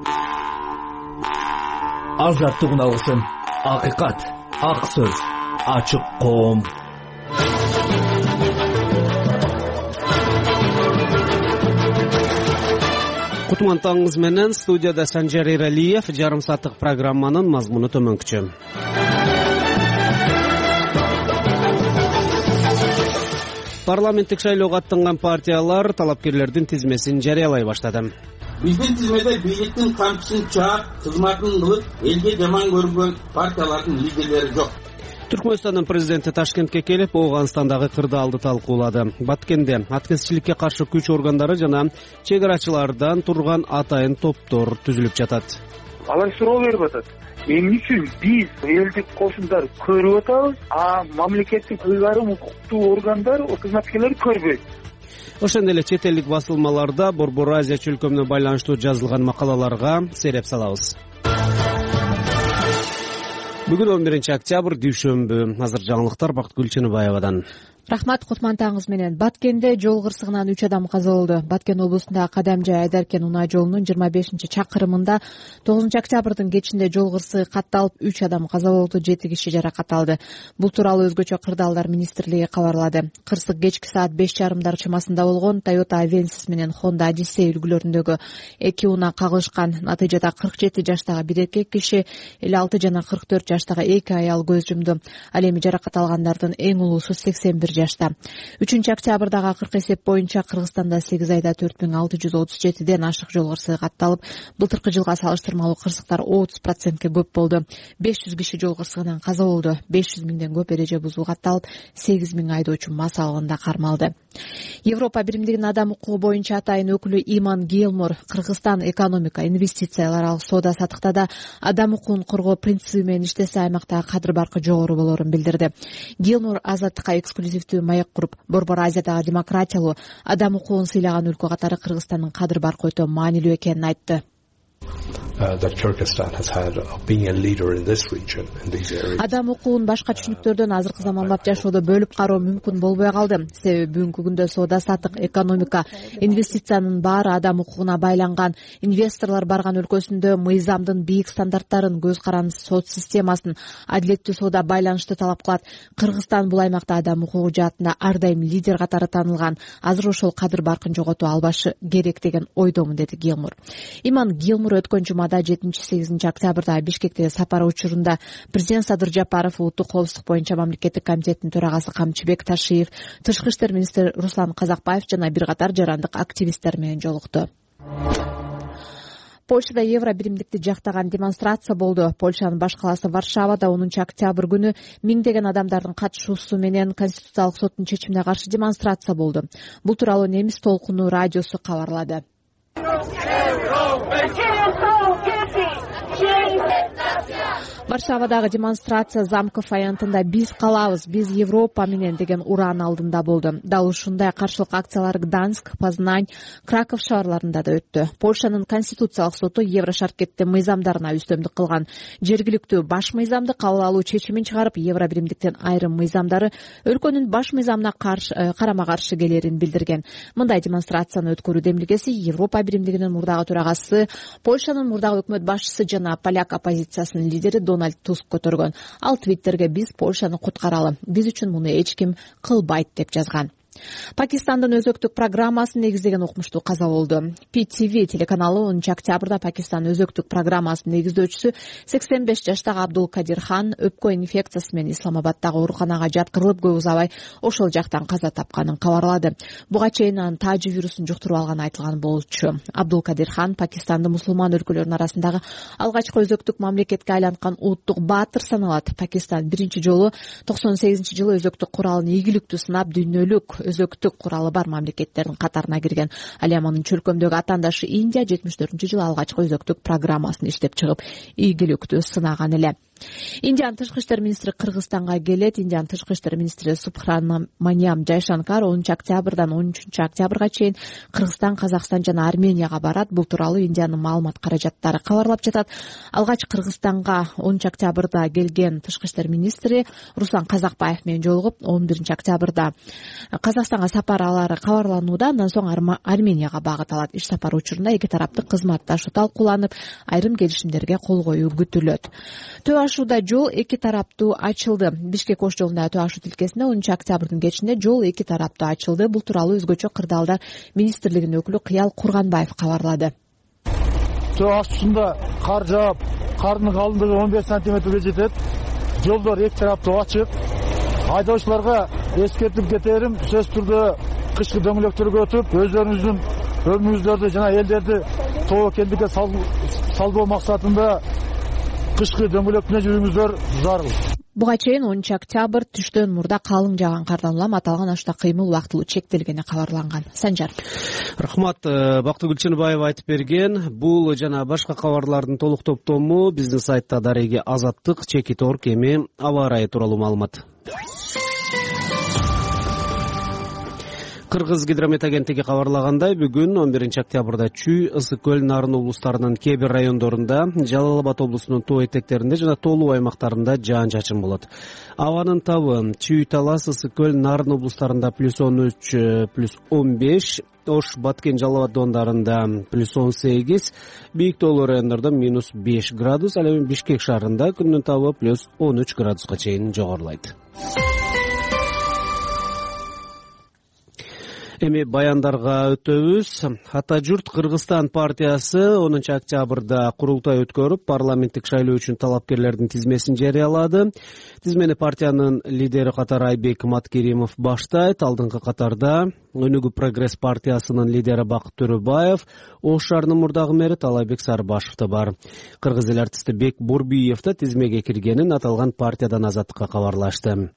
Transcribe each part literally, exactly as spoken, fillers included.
Азаттыгын алгысың. Акыйкат, ак сөз, ачык коом. Кутмантаңыз менен студияда Санжар Эралиев. Жарым сааттык программанын мазмуну төмөнкүчө. Парламенттик шайлоого аттанган партиялар талапкерлердин тизмесин жарыялай баштады. Биздин тизмеде бийликтин камчысын чаап, кызматын кылып, элге жаман көргөн партиялардын лидерлери жок. Түркмөнстандын президенти Ташкентке келип, Ооганстандагы кырдаалды талкуулады. Баткенде аткезчиликке каршы күч органдары жана чек арачылардан турган атайын топтор түзүлүп жатат. Алар суроо берип атат. Эмне үчүн биз элдик кошундар көрүп атабыз, а мамлекеттин ыйгарым укуктуу органдар, кызматкерлери көрбөйт? Ошондой эле чет элдик басылмаларда Борбор Азия чөлкөмүнө байланыштуу жазылган макалаларга сереп салабыз. Бүгүн он биринчи октябрь дүйшөмбү. Азыр жаңылыктар Бактыгүл Чыныбаевадан. Рахмат, Кутмантаңыз менен. Баткенде жол кырсыгынан үч адам каза болду. Баткен облусундагы Кадамжай Айдаркен унаа жолунун жыйырма бешинчи чакырымында тогузунчу октябрдын кечинде жол кырсыгы катталып, үч адам каза болду, жети киши жаракат алды. Бул тууралуу өзгөчө кырдаалдар министрлиги кабарлады. Кырсык кечки саат беш жарымдар чамасында болгон. Toyota Avensis менен Honda Odyssey үлгүлөрүндөгү эки унаа кагылышкан. Натыйжада кырк жети жаштагы бир эркек киши, элүү алты жана кырк төрт жаштагы эки аял көз жумду. Ал эми жаракат алгандардын эң улуусу сексен бир жашта. үчүнчү октябрдагы акыркы эсеп боюнча Кыргызстанда сегиз айда төрт миң алты жүз отуз жетиден ашык жол кырсыгы катталып, былтыркы жылга салыштырмалуу кырсыктар отуз процентке көп болду. беш жүз киши жол кырсыгынан каза болду. беш жүз миңден көп эреже бузуу катталып, сегиз миң айдоочу мас алгында кармалды. Европа биримдигинин адам укугу боюнча атайын өкүлү Иман Гилмор Кыргызстан экономика, инвестициялар аралык соода саттыкта адам укугун коргоо принциби менен иштесе аймактагы кадыр баркы жогору болорун билдирди. Гилмор азаттыкка эксклюзивдүү маек куруп, Борбор Азиядагы демократиялуу, адам укугун сыйлаган өлкө катары Кыргызстандын кадыр баркы өтө маанилүү экенин айтты. Адам укугун башка түшүнүктөрдөн азыркы заманбап жашоодо бөлүп кароо мүмкүн болбой калды. Себеби бүгүнкү күндө соода саттык, экономика, инвестициянын баары адам укугуна байланган. Инвесторлор барган өлкөсүндө мыйзамдын бийик стандарттарын, көз каранды сот системасын, адилеттүү соода байланышты талап кылат. Кыргызстан бул аймакта адам укугу жаатында ар дайым лидер катары таанылган. Азыр ошол кадыр баркын жоготуп албашы керек деген ойдомун, деди Гилмор. Иман Гилмор өткөн жумада жетинчи сегизинчи октябрда Бишкектеги сапары учурунда президент Садыр Жапаров, улуттук коопсуздук боюнча мамлекеттик комитеттин төрагасы Камчыбек Ташиев, тышкы иштер министри Руслан Казакбаев жана бир катар жарандык активисттер менен жолукту. Польшада евро биримдикти жактаган демонстрация болду. Польшанын баш калаасы Варшавада онунчу октябрь күнү миңдеген адамдардын катышуусу менен Конституциялык соттун чечимине каршы демонстрация болду. Бул тууралуу Немис толкуну радиосу кабарлады. Варшавадагы демонстрация Замков аянтында «Биз калабыз, биз Европа менен» деген уран алдында болду. Дал ушундай каршылык акциялар Гданск, Познань, Краков шаарларында да өттү. Польшанын конституциялык соту евро шаркеттин мыйзамдарына үстөмдүк кылган. Жергиликтүү баш мыйзамды кабыл алуу чечимин чыгарып, евро биримдиктин айрым мыйзамдары өлкөнүн баш мыйзамына карама каршы келерин билдирген. Мындай демонстрацияны өткөрүү демилгеси Европа биримдигинин мурдагы төрагасы, Польшанын мурдагы өкмөт башчысы жана поляк оппозициясынын лидери Дональд Туск көтөргөн. Ал Твиттерге «Биз Польшаны куткаралы, биз үчүн муну эч ким кылбайт» деп жазган. Пакистандын өзөктүк программасын негиздеген окумуштуу каза болду. Пи Ти Ви телеканалы онунчу октябрда Пакистан өзөктүк программасынын негиздөөчүсү сексен беш жаштагы Абдул Кадир Хан өпкө инфекциясы менен Исламабаддагы ооруканага жаткырылып, көп узабай ошол жактан каза тапканын кабарлады. Буга чейин анын тажи вирусун жуктуруп алганы айтылган болчу. Абдул Кадир Хан Пакистанды мусулман өлкөлөрүнүн арасындагы алгачкы өзөктүк мамлекетке айланткан улуттук баатыр саналат. Пакистан биринчи жолу токсон сегизинчи жылы өзөктүк куралын ийгиликтүү сынап, дүйнөлүк өзөктүк куралы бар мамлекеттердин катарына кирген. Ал эми анын чөлкөмдөгү атаандашы Индия жетимиш төртүнчү жылы алгачкы өзөктүк программасын иштеп чыгып, ийгиликтүү сынаган эле. Индиянын тышкы иштер министри Кыргызстанга келет. Индиянын тышкы иштер министри Субхраманиям Жайшанкар онунчу октябрдан он үчүнчү октябрга чейин Кыргызстан, Казакстан жана Арменияга барат. Бул тууралуу Индиянын маалымат каражаттары кабарлап жатат. Алгач Кыргызстанга онунчу октябрда келген тышкы иштер министри Руслан Казакбаев менен жолугуп, он биринчи октябрда Казакстанга сапарлары кабарланууда. Андан соң Арменияга багыт алат. Иш сапар учурунда эки тараптык кызматташуу талкууланып, айрым келишимдерге кол коюу күтүлөт. Төө ашууда жол эки тараптуу ачылды. Бишкек Ош жолундагы төө ашуу тилкесинде онунчу октябрдын кечинде жол эки тараптуу ачылды. Бул тууралуу өзгөчө кырдаалдар министрлигинин өкүлү Кыял Курганбаев кабарлады. Төө ашуусунда кар жаап, кардын калыңдыгы он беш сантиметрге жетет. Жолдор эки тараптуу ачык. Айдоочуларга эскертип кетерим, сөзсүз түрдө кышкы дөңгөлөктөргө өтүп, өздөрүңүздүн өмүрүңүздөрдү жана элдерди тобокелдикке салбоо максатында кышкы дөңгөлөктүнө жүрүүңүздөр зарыл. Буга чейин онунчу октябрь түштөн мурда калың жааган кардан улам аталган ашта кыймыл убактылуу чектелгени кабарланган. Санжар. Рахмат. Бактыгүл Чыныбаева айтып берген. Бул жана башка кабарлардын толук топтому биздин сайтта дареги Азаттык, Чеки Торк эми аба ырайы тууралуу маалымат. Кыргыз гидромет агенттиги кабарлагандай, бүгүн он биринчи октябрда Чүй, Ысык көл, Нарын облустарынын кээ бир райондорунда, Жалал Абад облусунун тоо этектеринде жана тоолуу аймактарында жаан-чачын болот. Абанын табы Чүй, Талас, Ысык көл, Нарын облустарында плюс он үч, плюс он беш, Ош, Баткен, Жалал Абад доондарында плюс он сегиз, бийик тоолуу райондордо минус беш градус, ал эми Бишкек шаарында күндүн табы плюс он үч градуска чейин жогорулайт. Эми баяндарга өтөбүз. Ата журт Кыргызстан партиясы онунчу октябрда курултай өткөрүп, парламенттик шайлоо үчүн талапкерлердин тизмесин жарыялады. Тизмени партиянын лидери катары Айбек Маткеримов баштайт. Алдыңкы катарда Өнүгүү прогресс партиясынын лидери Бакыт Төрөбаев, Ош шаарынын мурдагы мэри Талайбек Сарбашев да бар. Кыргыз эл артисти Бек Бурбиев да тизмеге киргенин аталган партиядан Азаттыкка кабарлашты.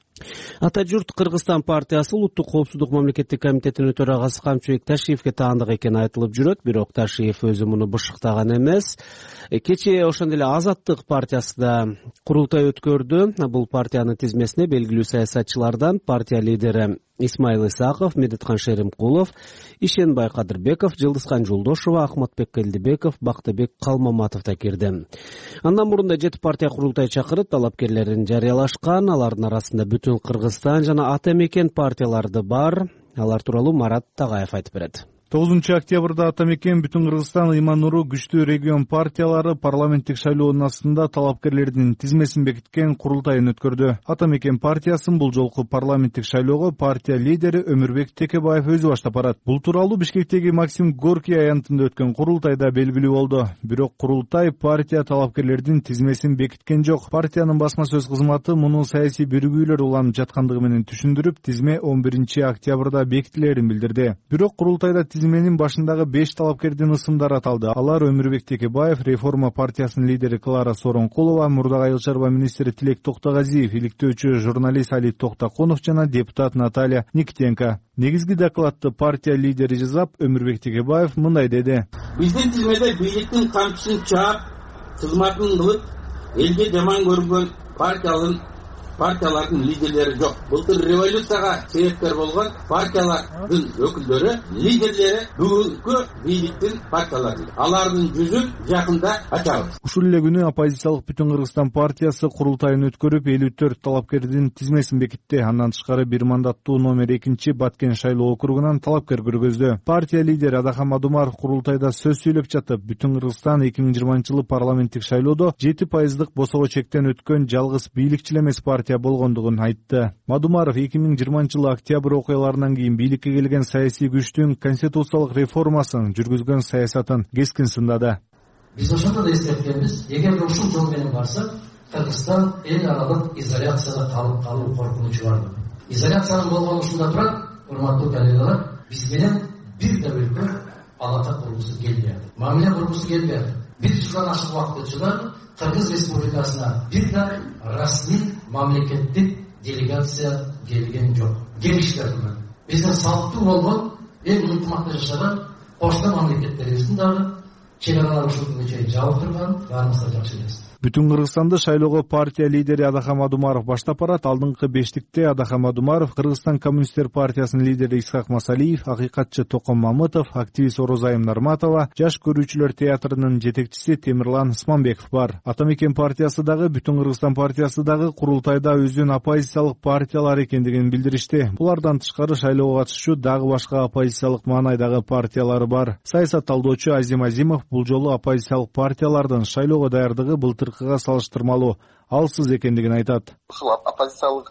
Ата журт Кыргызстан партиясы улуттук коопсуздук мамлекеттик комитетинин төрагасы Камчыбек Ташиевке таандык экени айтылып жүрөт, бирок Ташиев өзү муну бышыктаган эмес. Кечээ ошондой эле Азаттык партиясы да курултай өткөрдү. Бул партиянын тизмесине белгилүү саясатчылардан партия лидери Исмаил Исаков, Медеткан Шеримкулов, Ишенбай Кадырбеков, Жылдызкан Жолдошова, Ахматбек Келдибеков, Бактыбек Калмаматов да кирди. Андан мурунда жети партия курултай чакырып, талапкерлерин жарыялашкан. Алардын арасында Бүтүн Кыргызстан жана Ата Мекен партияларды бар. Алар тууралуу Марат Тагаев айтып берет. тогузунчу октябрда Ата Мекен, Бүтүн Кыргызстан, Иман Нуру, Күчтүү регион партиялары парламенттик шайлоонун астында талапкерлердин тизмесин бекиткен курултайын өткөрдү. Ата Мекен партиясын бул жолку парламенттик шайлоого партия лидери Өмүрбек Текебаев өзү баштап барат. Бул тууралуу Бишкектеги Максим Горький аянтында өткөн курултайда белгилүү болду. Бирок курултай партия талапкерлердин тизмесин бекиткен жок. Партиянын басма сөз кызматы муну саясий биригүүлөр уланып жаткандыгы менен түшүндүрүп, тизме он биринчи октябрда бекитилерин билдирди. Бирок курултайда тизменин башындагы беш талапкердин ысымдары аталды. Алар Өмүрбек Текебаев, Реформа партиясынын лидери Клара Соронкулова, мурдагы айыл чарба министри Тилек Токтогазиев, иликтөөчү журналист Али Токтаконов жана депутат Наталья Никитенко. Негизги докладты партия лидери жазап, Өмүрбек Текебаев мындай деди. Биздин тизмеде бийликтин камчысын чаап, кызматын кылып, элге жаман көргөн партиялардын партиялардын лидерлери жок. Былтыр революцияга себепкер болгон партиялардын өкүлдөрү, лидерлери бүгүнкү бийликтин партиялары. Алардын жүзүн жакында ачабыз. Ушул эле күнү оппозициялык Бүтүн Кыргызстан партиясы курултайын өткөрүп, элүү төрт талапкердин тизмесин бекитти. Андан тышкары бир мандаттуу номер экинчи Баткен шайлоо округунан талапкер көргөздү. Партия лидери Адахан Мадумаров курултайда сөз сүйлөп жатып, Бүтүн Кыргызстан эки миң жыйырманчы жылы парламенттик шайлоодо жети пайыздык босого чектен өткөн жалгыз бийликчил эмес партия болгондугун айтты. Мадумаров эки миң жыйырманчы жылы октябрь окуяларынан кийин бийликке келген саясий күчтүн конституциялык реформасын жүргүзгөн саясатын кескин сындады. Биз ошондо да эскерткенбиз, эгерде ушул жол менен барсак, Кыргызстан эл аралык изоляцияда калып калуу коркунучу бар. Изоляциянын болгону ушунда турат, урматтуу коллегалар, биз менен бир да өлкө алака кургусу келбейт. Мамиле кургусу келбейт. Бир жылдан ашык убакыт өтсө, Кыргыз Республикасына бир да расмий мамлекеттик делегация келген жок. Келиштер турат. Биздин салттуу болгон эң ынтымакта жашаган кошто мамлекеттерибиздин дагы чек аралар ушул күнгө чейин жабык турган, баарыбызга жакшы элес. Бүтүн Кыргызстанды шайлоого партия лидери Адахам Адумаров баштап барат. Алдыңкы бештикте Адахам Адумаров, Кыргызстан коммунисттер партиясынын лидери Исхак Масалиев, акыйкатчы Током Мамытов, активист Орозайым Нарматова, Жаш көрүүчүлөр театрынын жетекчиси Темирлан Сманбеков бар. Атамекен партиясы дагы, Бүтүн Кыргызстан партиясы дагы курултайда өзүнүн оппозициялык партиялар экендигин билдиришти. Булардан тышкары шайлоого катышчу дагы башка оппозициялык маанайдагы партиялары бар. Саясат талдоочу Азим Азимов бул жолу оппозициялык партиялардын шайлоого даярдыгы былтыркыга салыштырмалуу алсыз экендигин айтат. Ушул оппозициялык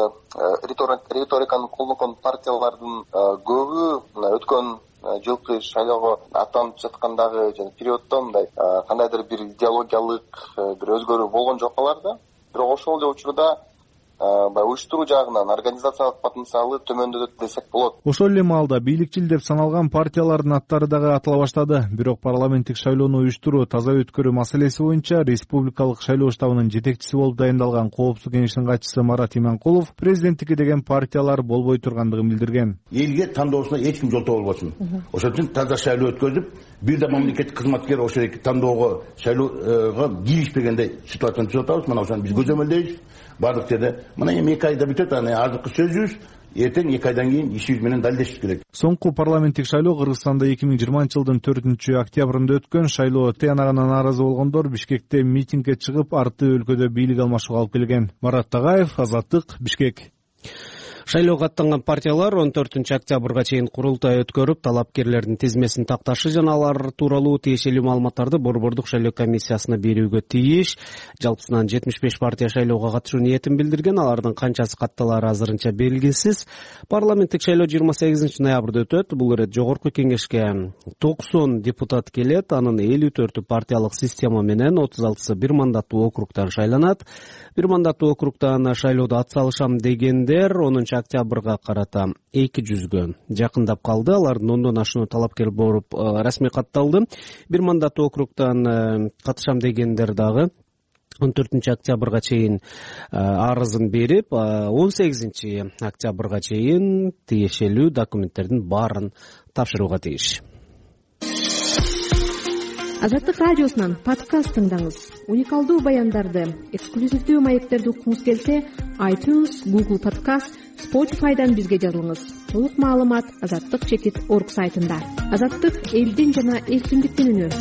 риториканы колдонгон партиялардын көбү өткөн жылкы шайлоого аттанып жаткандагы жана периоддо мындай кандайдыр бир идеологиялык бир өзгөрүү болгон жок аларда. Бирок ошол эле учурда баягы уюштуруу жагынан организациялык потенциалы төмөндөдү десек болот. Ошол эле маалда бийликчил деп саналган партиялардын аттары дагы атала баштады. Бирок парламенттик шайлоону уюштуруу, таза өткөрүү маселеси боюнча республикалык шайлоо штабынын жетекчиси болуп дайындалган Коопсуздук кеңешинин катчысы Марат Иманкулов президенттикке деген партиялар болбой тургандыгын билдирген. Элге тандоосуна эч ким жолтоо болбосун. Ошон үчүн таза шайлоо өткөзүп, бир да мамлекеттик кызматкер ошол тандоого, шайлоого киришпегенде ситуацияны түзөп атабыз. Мына ошону биз көзөмөлдөйбүз. Бардык жерде мына эми эки айда бүтөт, аны азыркы сөзүбүз, эртең эки айдан кийин ишибиз менен далилдешибиз керек. Соңку парламенттик шайлоо Кыргызстанда эки миң жыйырманчы жылдын төртүнчү октябрында өткөн. Шайлоо тыянагына нааразы болгондор Бишкекте митингге чыгып, арты өлкөдө бийлик алмашууга алып келген. Марат Тагаев, Азаттык, Бишкек. Шайлоого аттанган партиялар он төртүнчү октябрга чейин курултай өткөрүп, талапкерлердин тизмесин такташы жана алар тууралуу тиешелүү маалыматтарды Борбордук шайлоо комиссиясына берүүгө тийиш. Жалпысынан жетимиш беш партия шайлоого катышуу ниетин билдирген, алардын канчасы катталары азырынча белгисиз. Парламенттик шайлоо жыйырма сегизинчи ноябрда өтөт. Бул ирет жогорку кеңешке токсон депутат келет. Анын элүү төртү партиялык система менен, отуз алтысы бир мандаттуу округтан шайланат. Бир мандаттуу округтан шайлоодо атсалышам дегендер онунчу октябрга карата эки жүзгө жакындап калды. Алардын ондон ашуну талапкер болуп расмий катталды. Бир мандаттуу округтан катышам дегендер дагы он төртүнчү октябрга чейин арызын берип, он сегизинчи октябрга чейин тиешелүү документтердин баарын тапшырууга тийиш. Азаттык радиосунан подкаст тыңдаңыз. Уникалдуу баяндарды, эксклюзивдүү маектерди уккуңуз келсе, iTunes, Google Podcast, Spotify'дан бизге жазылыңыз. Толук маалымат азаттык чекит точка орг сайтында. Азаттык — элдин жана эркиндиктин үнү.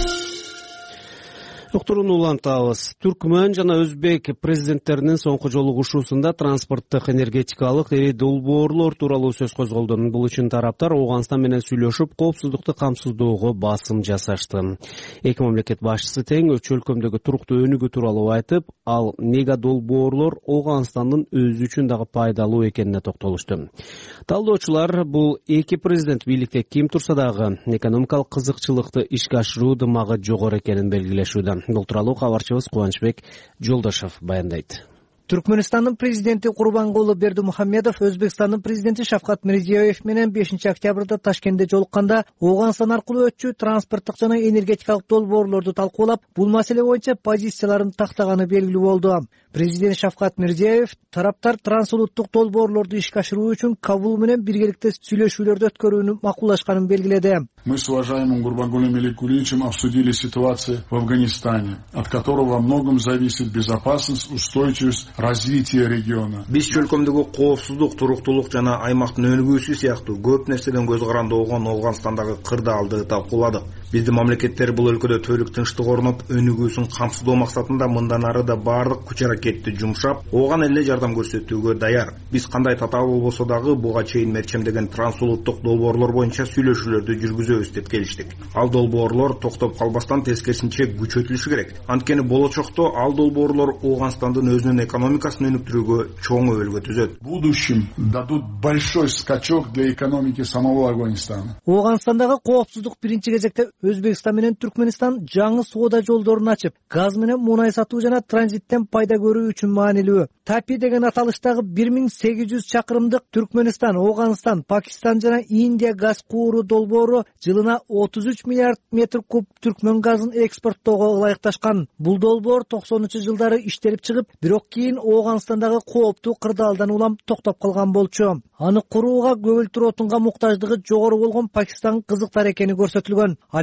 Уктурууну улантабыз. Түркмөн жана Өзбек президенттеринин соңку жолугушуусунда транспорттук, энергетикалык ири долбоорлор тууралуу сөз козголду. Бул үчүн тараптар Ооганстан менен сүйлөшүп, коопсуздукту камсыздоого басым жасашты. Эки мамлекет башчысы тең өчү өлкөмдөгү туруктуу өнүгүү тууралуу айтып, ал мега долбоорлор Ооганстандын өзү үчүн дагы пайдалуу экенине токтолушту. Талдоочулар бул эки президент бийликте ким турса дагы экономикалык кызыкчылыкты ишке ашыруу дымагы жогору экенин белгилешүүдө. Бул тууралуу кабарчыбыз Кубанычбек Жолдошов баяндайт. Түркмөнстандын президенти Курбангулы Бердимухамедов Өзбекстандын президенти Шавкат Мирзиёев менен бешинчи октябрда Ташкентте жолукканда Ооганстан аркылуу өтчү транспорттук жана энергетикалык долбоорлорду талкуулап, бул маселе боюнча позицияларын тактаганы белгилүү болду. Президент Шавкат Мирзиёев тараптар трансулуттук долбоорлорду ишке ашыруу үчүн Кабул менен биргеликте сүйлөшүүлөрдү өткөрүүнү макулдашканын белгиледи. Мы с уважаемым Гурбангулом Меликулиевичем обсудили ситуацию в Афганистане, от которого во многом зависит безопасность, устойчивость, развитие региона. Биз чөлкөмдөгү коопсуздук, туруктуулук жана аймактын өнүгүүсү сыяктуу көп нерседен көз каранды болгон Ооганстандагы кырдаалды талкууладык. Биздин мамлекеттер бул өлкөдө төрүк тынчтык орноп, өнүгүүсүн камсыздоо максатында мындан ары да баардык күч аракетти жумшап, ооган эле жардам көрсөтүүгө даяр. Биз кандай татаал болбосо дагы буга чейин мерчемдеген трансулуттук долбоорлор боюнча сүйлөшүүлөрдү жүргүзөбүз деп келиштик. Ал долбоорлор токтоп калбастан тескерисинче күчөтүлүшү керек. Анткени болочокто ал долбоорлор Ооганстандын өзүнүн экономикасын өнүктүрүүгө чоң өбөлгө түзөт. В будущем дадут большой скачок для экономики самого Афганистана. Ооганстандагы коопсуздук биринчи кезекте Өзбекстан менен Түркмөнстан жаңы соода жолдорун ачып, газ менен мунай сатуу жана транзиттен пайда көрүү үчүн маанилүү. Тапи деген аталыштагы бир миң сегиз жүз чакырымдык Түркмөнстан, Ооганстан, Пакистан жана Индия газ кууру долбоору жылына отуз үч миллиард метр куб түркмөн газын экспорттоого ылайыкташкан. Бул долбоор токсонунчу жылдары иштелип чыгып, бирок кийин Ооганстандагы кооптуу кырдаалдан улам токтоп калган болчу. Аны курууга көгүлтүр отунга муктаждыгы жогору болгон Пакистан кызыктар экени көрсөтүлгөн. Ал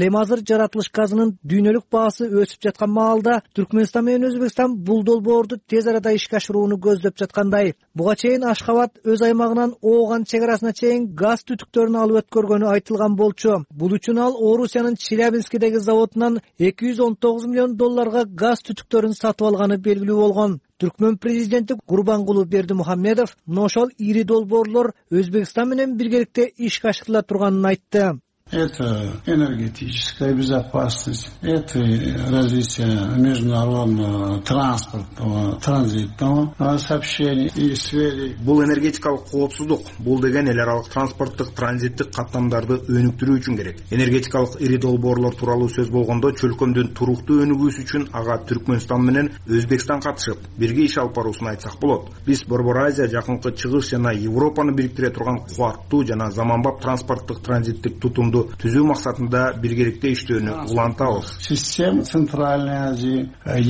ал эми азыр жаратылыш газынын дүйнөлүк баасы өсүп жаткан маалда Түркмөнстан менен Өзбекстан бул долбоорду тез арада ишке ашырууну көздөп жаткандай. Буга чейин Ашхабад өз аймагынан Ооган чек арасына чейин газ түтүктөрүн алып өткөргөнү айтылган болчу. Бул үчүн ал Орусиянын Челябинскидеги заводунан эки жүз он тогуз миллион долларга газ түтүктөрүн сатып алганы белгилүү болгон. Түркмөн президенти Гурбангулу Бердимухамедов мына ошол ири долбоорлор Өзбекстан менен биргеликте ишке ашырыла турганын айтты. Это энергетическая безопасность, это развитие международного транспортного, транзитного сообщения и связи. Бул энергетикалык коопсуздук. Бул деген эл аралык транспорттук, транзиттик каттамдарды өнүктүрүү үчүн керек. Энергетикалык ири долбоорлор тууралуу сөз болгондо чөлкөмдүн туруктуу өнүгүүсү үчүн ага Түркмөнстан менен Өзбекстан катышып, бирге иш алып баруусун айтсак болот. Биз Борбор Азия, Жакынкы Чыгыш жана Европаны бириктире турган кубаттуу жана заманбап транспорттук, транзиттик тутумду түзүү максатында биргеликте иштөөнү улантабыз. Система Центральной Азии,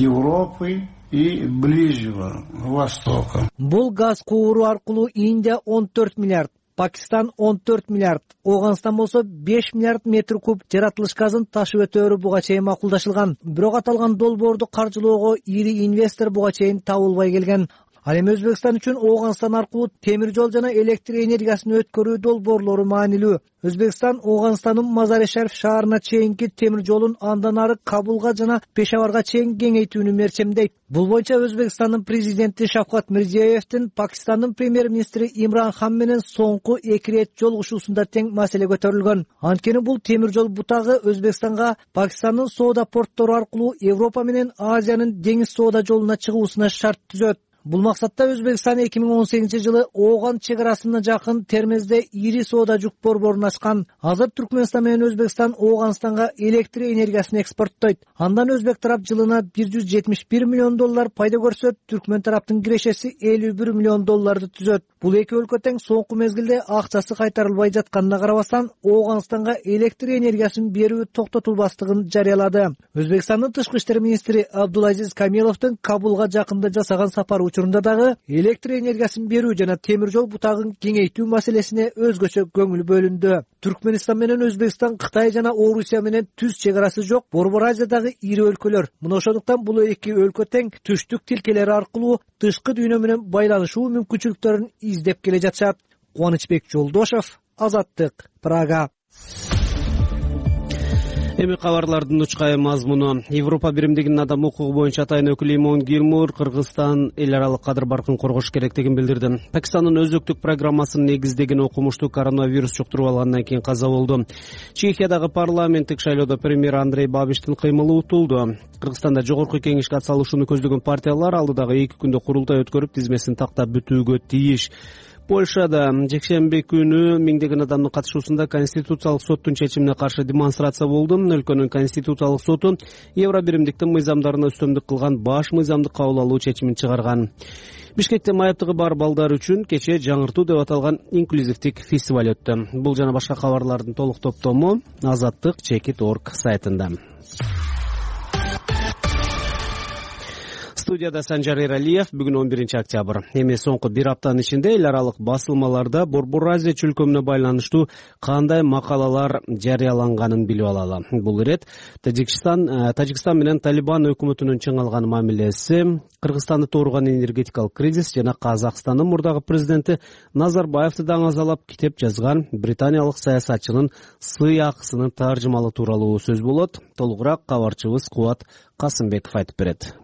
Европы и Ближнего Востока. Бул газ кууру аркылуу Индия он төрт миллиард, Пакистан он төрт миллиард, Ооганстан болсо беш миллиард метр куб жаратылыш газын ташып өтөөрү буга чейин макулдашылган. Бирок аталган долбоорду каржылоого ири инвестор буга чейин табылбай келген. Ал эми Өзбекстан үчүн Ооганстан аркылуу темир жол жана электр энергиясын өткөрүү долбоорлору маанилүү. Өзбекстан Ооганстандын Мазари-Шариф шаарына чейинки темир жолун андан ары Кабулга жана Пешаварга чейин кеңейтүүнү мерчемдейт. Бул боюнча Өзбекстандын президенти Шавкат Мирзиёевдин Пакистандын премьер-министри Имран Хан менен соңку эки ирет жолугушуусунда тең маселе көтөрүлгөн. Анткени бул темир жол бутагы Өзбекстанга Пакистандын соода порттору аркылуу Европа менен Азиянын деңиз соода жолуна чыгуусуна шарт түзөт. Бул максатта Өзбекстан эки миң он сегизинчи жылы Ооган чек арасына жакын Термезде ири соода жүк борборун ачкан. Азыр Түркмөнстан менен Өзбекстан Ооганстанга электр энергиясын экспорттойт. Андан өзбек тарап жылына бир жүз жетимиш бир миллион доллар пайда көрсө, Түркмөн тараптын кирешеси элүү бир миллион долларды түзөт. Бул эки өлкө тең соңку мезгилде акчасы кайтарылбай жатканына карабастан Ооганстанга электр энергиясын берүү токтотулбастыгын жарыялады. Өзбекстандын тышкы иштер министри Абдулазиз Камиловдун Кабулга жакында жасаган сапары учурунда дагы электр энергиясын берүү жана темир жол бутагын кеңейтүү маселесине өзгөчө көңүл бөлүндү. Түркмөнстан менен Өзбекстан Кытай жана Орусия менен түз чек арасы жок Борбор Азиядагы ири өлкөлөр. Мына ошондуктан бул эки өлкө тең түштүк тилкелери аркылуу тышкы дүйнө менен байланышуу мүмкүнчүлүктөрүн издеп келе жатышат. Кубанычбек Жолдошов, Азаттык, Прага. Эми кабарлардын учкай мазмуну. Европа биримдигинин адам укугу боюнча атайын өкүлү Имон Гилмур Кыргызстан эл аралык кадыр баркын коргош керектигин билдирди. Пакистандын өзөктүк программасын негиздеген окумуштуу коронавирус жуктуруп алгандан кийин каза болду. Чехиядагы парламенттик шайлоодо премьер Андрей Бабиштин кыймылы утулду. Кыргызстанда жогорку кеңешке атсалышууну көздөгөн партиялар алдыдагы эки күндө курултай өткөрүп тизмесин тактап бүтүүгө тийиш. Польшада жекшемби күнү миңдеген адамдын катышуусунда Конституциялык соттун чечимине каршы демонстрация болду. Өлкөнүн Конституциялык соту Евро биримдиктин мыйзамдарына үстөмдүк кылган баш мыйзамдык кабыл алуу чечимин чыгарган. Бишкекте майыптыгы бар балдар үчүн кечээ жаңыртуу деп аталган инклюзивдик фестиваль өттү. Бул жана башка кабарлардын толук топтому азаттык чекит точка орг сайтында. Студияда Санжар Эралиев. Бүгүн он биринчи октябрь. Эми соңку бир аптанын ичинде эл аралык басылмаларда Борбор Азия чөлкөмүнө байланыштуу кандай макалалар жарыяланганын билип алалы. Бул ирет Тажикстан Тажикстан менен Талибан өкмөтүнүн чыңалган мамилеси, Кыргызстанды тууруган энергетикалык кризис жана Казакстандын мурдагы президенти Назарбаевди даңазалап китеп жазган британиялык саясатчынын сый акысынын таржымалы тууралуу сөз болот. Толугураак кабарчыбыз Кубат Касымбеков айтып берет.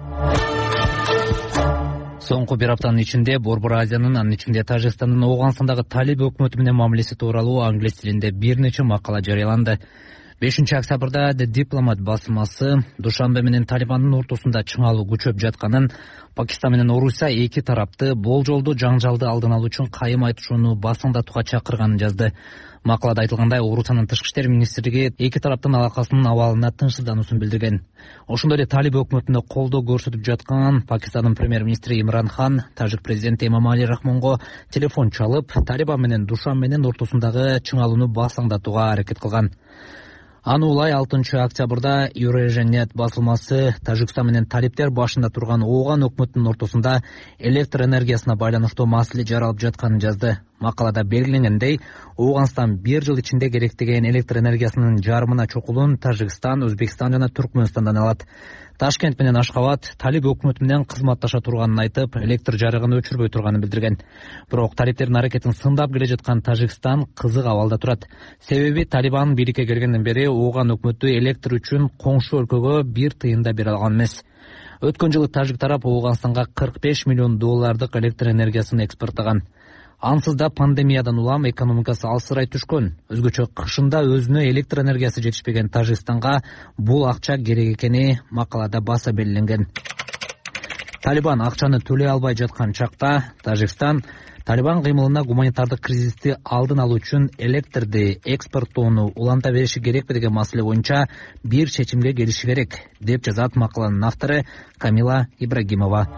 Соңку бир аптанын ичинде Борбор Азиянын, анын ичинде Тажикстандын Ооганстандагы Талиб өкмөтү менен мамилеси тууралуу англис тилинде бир нече макала жарыяланды. бешинчи октябрда The Diplomat басылмасы Душанбе менен Талибандын ортосунда чыңалуу күчөп жатканын, Пакистан менен Орусия эки тарапты болжолдуу жаңжалды алдын алуу үчүн кайым айтышууну басыңдатууга чакырганын жазды. Макалада айтылгандай, Орусиянын тышкы иштер министрлиги эки тараптын алакасынын абалына тынчсыздануусун билдирген. Ошондой эле Талиб өкмөтүнө колдоо көрсөтүп жаткан Пакистандын премьер-министри Имран Хан тажик президенти Эмомали Рахмонго телефон чалып, Талибан менен Душан менен ортосундагы чыңалууну басаңдатууга аракет кылган. Аны улай алтынчы октябрда Eurasian.net басылмасы Тажикстан менен талиптер башында турган Ооган өкмөтүнүн ортосунда электр энергиясына байланыштуу маселе жаралып жатканын жазды. Макалада белгиленгендей, Ооганстан бир жыл ичинде керектеген электр энергиясынын жарымына чукулун Тажикстан, Өзбекстан жана Түркмөнстандан алат. Ташкент менен Ашхабад талиб өкмөтү менен кызматташа турганын айтып, электр жарыгын өчүрбөй турганын билдирген. Бирок талиптердин аракетин сындап келе жаткан Тажикстан кызык абалда турат. Себеби Талибан бийликке келгенден бери Ооган өкмөтү электр үчүн коңшу өлкөгө бир тыйын да бере алган эмес. Өткөн жылы тажик тарап Ооганстанга кырк беш миллион доллардык электр энергиясын экспорттаган. Ансыз да пандемиядан улам экономикасы алсырай түшкөн. Өзгөчө кышында өзүнө электр энергиясы жетишпеген Тажикстанга бул акча керек экени макалада баса белгиленген. Талибан акчаны төлөй албай жаткан чакта Тажикстан Талибан кыймылына гуманитардык кризисти алдын алуу үчүн электрди экспорттоону уланта бериши керекпи деген маселе боюнча бир чечимге келиши керек, деп жазат макаланын автору Камила Ибрагимова.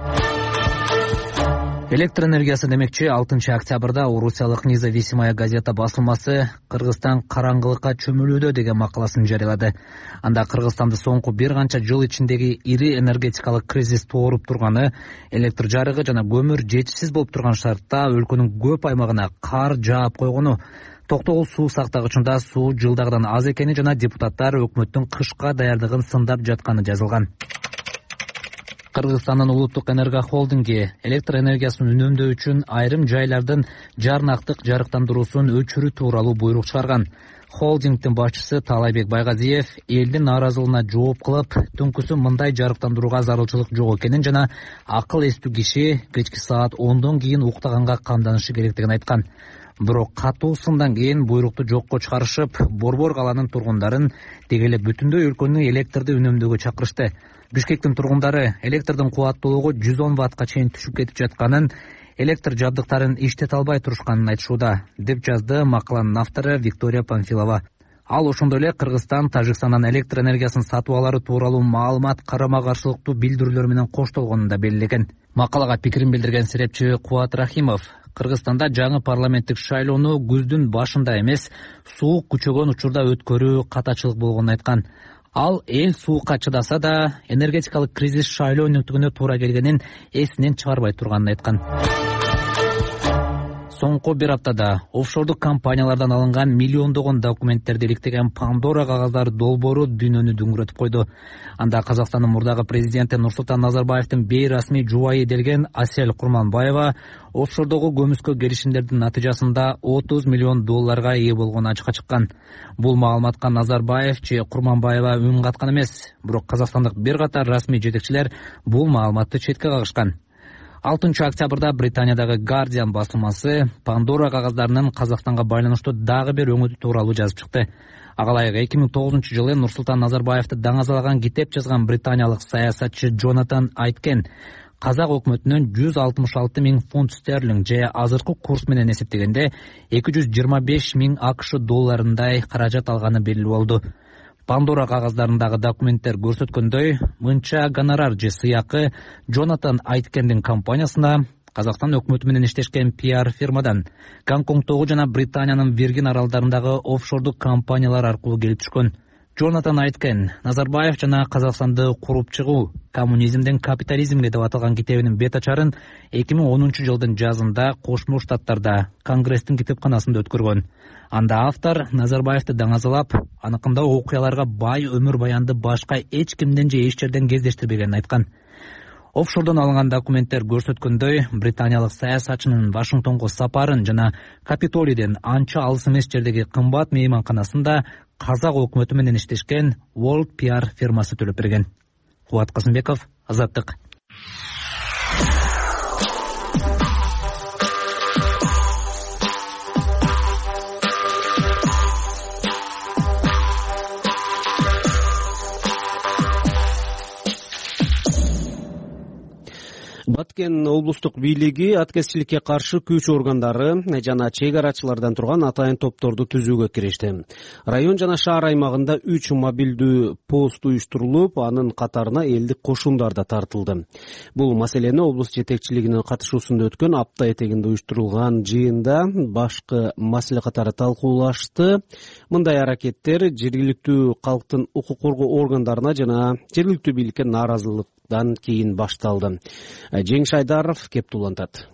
Электр энергиясы демекчи алтынчы октябрда Орусиялык Независимая газета басылмасы Кыргызстан караңгылыкка чөмүлүүдө деген макаласын жарыялады. Анда Кыргызстанды соңку бир канча жыл ичиндеги ири энергетикалык кризис тууруп турганы, электр жарыгы жана көмүр жетишсиз болуп турган шартта өлкөнүн көп аймагына кар жаап койгону, токтогул суу сактагычында суу жылдагыдан аз экени жана депутаттар өкмөттүн кышка даярдыгын сындап жатканы жазылган. Кыргызстандын улуттук энерго холдинги электр энергиясын үнөмдөө үчүн айрым жайлардын жарнактык жарыктандыруусун өчүрүү тууралуу буйрук чыгарган. Холдингдин башчысы Таалайбек Байгазиев элдин нааразылыгына жооп кылып, түнкүсү мындай жарыктандырууга зарылчылык жок экенин жана акыл эстүү киши кечки саат ондон кийин уктаганга камданышы керектигин айткан. Бирок катуу сындан кийин буйрукту жокко чыгарышып, Борбор каланын тургундарын деги эле бүтүндөй өлкөнү электрди үнөмдөөгө чакырышты. Бишкектин тургундары электрдин кубаттуулугу жүз он ваттка чейин түшүп кетип жатканын, электр жабдыктарын иштете албай турушканын айтышууда, деп жазды макаланын автору Виктория Панфилова. Ал ошондой эле Кыргызстан Тажикстандан электр энергиясын сатып алары тууралуу маалымат карама-каршылыктуу билдирүүлөр менен коштолгонун да белгилеген. Макалага пикирин билдирген серепчи Кубат Рахимов Кыргызстанда жаңы парламенттик шайлоону күздүн башында эмес, суук күчөгөн учурда өткөрүү катачылык болгонун айткан. Ал эл суукка чыдаса да энергетикалык кризис шайлоо өнөктүгүнө туура келгенин эсинен чыгарбай турганын айткан. Соңку бир аптада офшордук компаниялардан алынган миллиондогон документтерди иликтеген Пандора кагаздары долбоору дүйнөнү дүңгүрөтүп койду. Анда Казакстандын мурдагы президенти Нурсултан Назарбаевдин бейрасмий жубайы делген Асель Курманбаева офшордогу көмүскө келишимдердин натыйжасында отуз миллион долларга ээ болгону ачыкка чыккан. Бул маалыматка Назарбаев же Курманбаева үн каткан эмес, бирок казакстандык бир катар расмий жетекчилер бул маалыматты четке кагышкан. алтынчы октябрда Британиядагы Guardian басылмасы Пандора кагаздарынын Казакстанга байланыштуу дагы бир өңүтү тууралуу жазып чыкты. Ага ылайык эки миң тогузунчу жылы Нурсултан Назарбаевди даңазалаган китеп жазган британиялык саясатчы Джонатан Айткен Казак өкмөтүнөн жүз алтымыш алты миң фунт стерлинг же азыркы курс менен эсептегенде эки жүз жыйырма беш миң АКШ долларындай каражат алганы белгилүү болду. Пандора кагаздарындагы документтер көрсөткөндөй, мынча гонорар же сыйакы Джонатан Айткендин компаниясына Казакстан өкмөтү менен иштешкен пиар фирмадан, Гонконгдогу жана Британиянын Виргин аралдарындагы офшордук компаниялар аркылуу келип түшкөн. Джонатан Айткен Назарбаев жана Казакстанды куруп чыгуу, коммунизмден капитализмге деп аталган китебинин бет ачарын эки миң онунчу жылдын жазында Кошмо Штаттарда Конгресстин китепканасында өткөргөн. Анда автор Назарбаевди даңазалап, аныкында окуяларга бай өмүр баянды башка эч кимден же эч жерден кездештирбегенин айткан. Офшордон алынган документтер көрсөткөндөй, британиялык саясатчынын Вашингтонго сапарын жана Капитолийден анча алыс эмес жердеги кымбат мейманканасында Казак өкмөтү менен иштешкен World пи ар фирмасы төлөп берген. Кубат Касымбеков, Азаттык. Баткен облустук бийлиги аткезчиликке каршы күч органдары жана чек арачылардан турган атайын топторду түзүүгө киришти. Район жана шаар аймагында үч мобилдүү пост уюштурулуп, анын катарына элдик кошундар да тартылды. Бул маселени облус жетекчилигинин катышуусунда өткөн апта этегинде уюштурулган жыйында башкы маслихаттары талкуулашты. Мындай аракеттер жергиликтүү калктын укук коргоо органдарына жана жергиликтүү бийликке нааразылык дан кийин башталды. Жеңиш Айдаров кеп тулантат.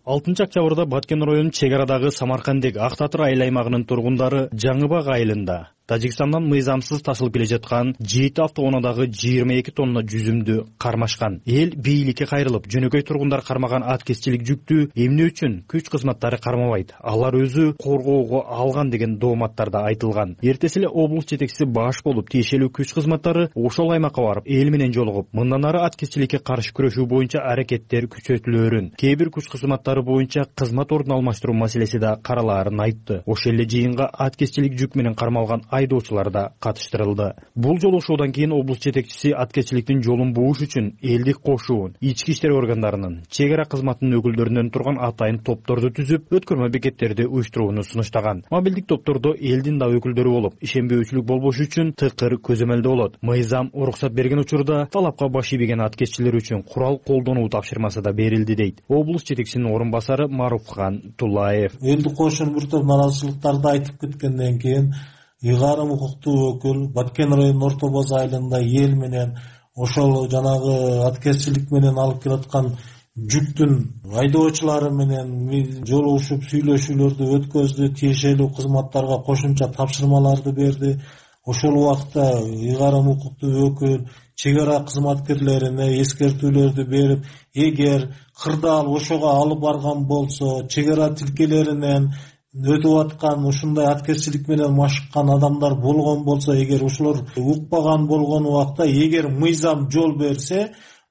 алтынчы октябрда Баткен районунун чек арадагы Самаркандек Ак Татыр айыл аймагынын тургундары Жаңыбак айылында Тажикстандан мыйзамсыз ташылып келе жаткан жети автоунаадагы жыйырма эки тонна жүзүмдү кармашкан. Эл бийликке кайрылып, жөнөкөй тургундар кармаган аткезчилик жүктү эмне үчүн күч кызматтары кармабайт? Алар өзү коргоого алган деген дооматтарда айтылган. Эртеси эле облус жетекчиси баш болуп, тиешелүү күч кызматтары ошол аймакка барып, эл менен жолугуп, мындан ары аткезчиликке каршы күрөшүү боюнча аракеттер күчөтүлөөрүн, кээ бир күч кызматтары боюнча кызмат ордун алмаштыруу маселеси да каралаарын айтты. Ошол эле жыйынга аткезчилик жүк менен кармалган айдоочулар да катыштырылды. Бул жолугушуудан кийин облус жетекчиси аткезчиликтин жолун бууш үчүн элдик кошуун, ички иштер органдарынын, чек ара кызматынын өкүлдөрүнөн турган атайын топторду түзүп, өткөрмө бекеттерди уюштурууну сунуштаган. Мобилдик топтордо элдин да өкүлдөрү болуп, ишенбөөчүлүк болбош үчүн тыкыр көзөмөлдө болот. Мыйзам уруксат берген учурда талапка баш ийбеген аткезчилер үчүн курал колдонуу тапшырмасы да берилди дейт облус жетекчисинин орун басары Маруфхан Тулаев. Элдик кошуун бир топ нааразычылыктарды айтып кеткенден кийин ыйгарым укуктуу өкүл Баткен районунун Орто Боз айылында эл менен ошол жанагы аткезчилик менен алып келаткан жүктүн айдоочулары менен жолугушуп сүйлөшүүлөрдү өткөздү, тиешелүү кызматтарга кошумча тапшырмаларды берди. Ошол убакта ыйгарым укуктуу өкүл чек ара кызматкерлерине эскертүүлөрдү берип, эгер кырдаал ошого алып барган болсо, чек ара тилкелеринен өтүп аткан ушундай аткезчилик менен машыккан адамдар болгон болсо, эгер ошолор укпаган болгон убакта, эгер мыйзам жол берсе,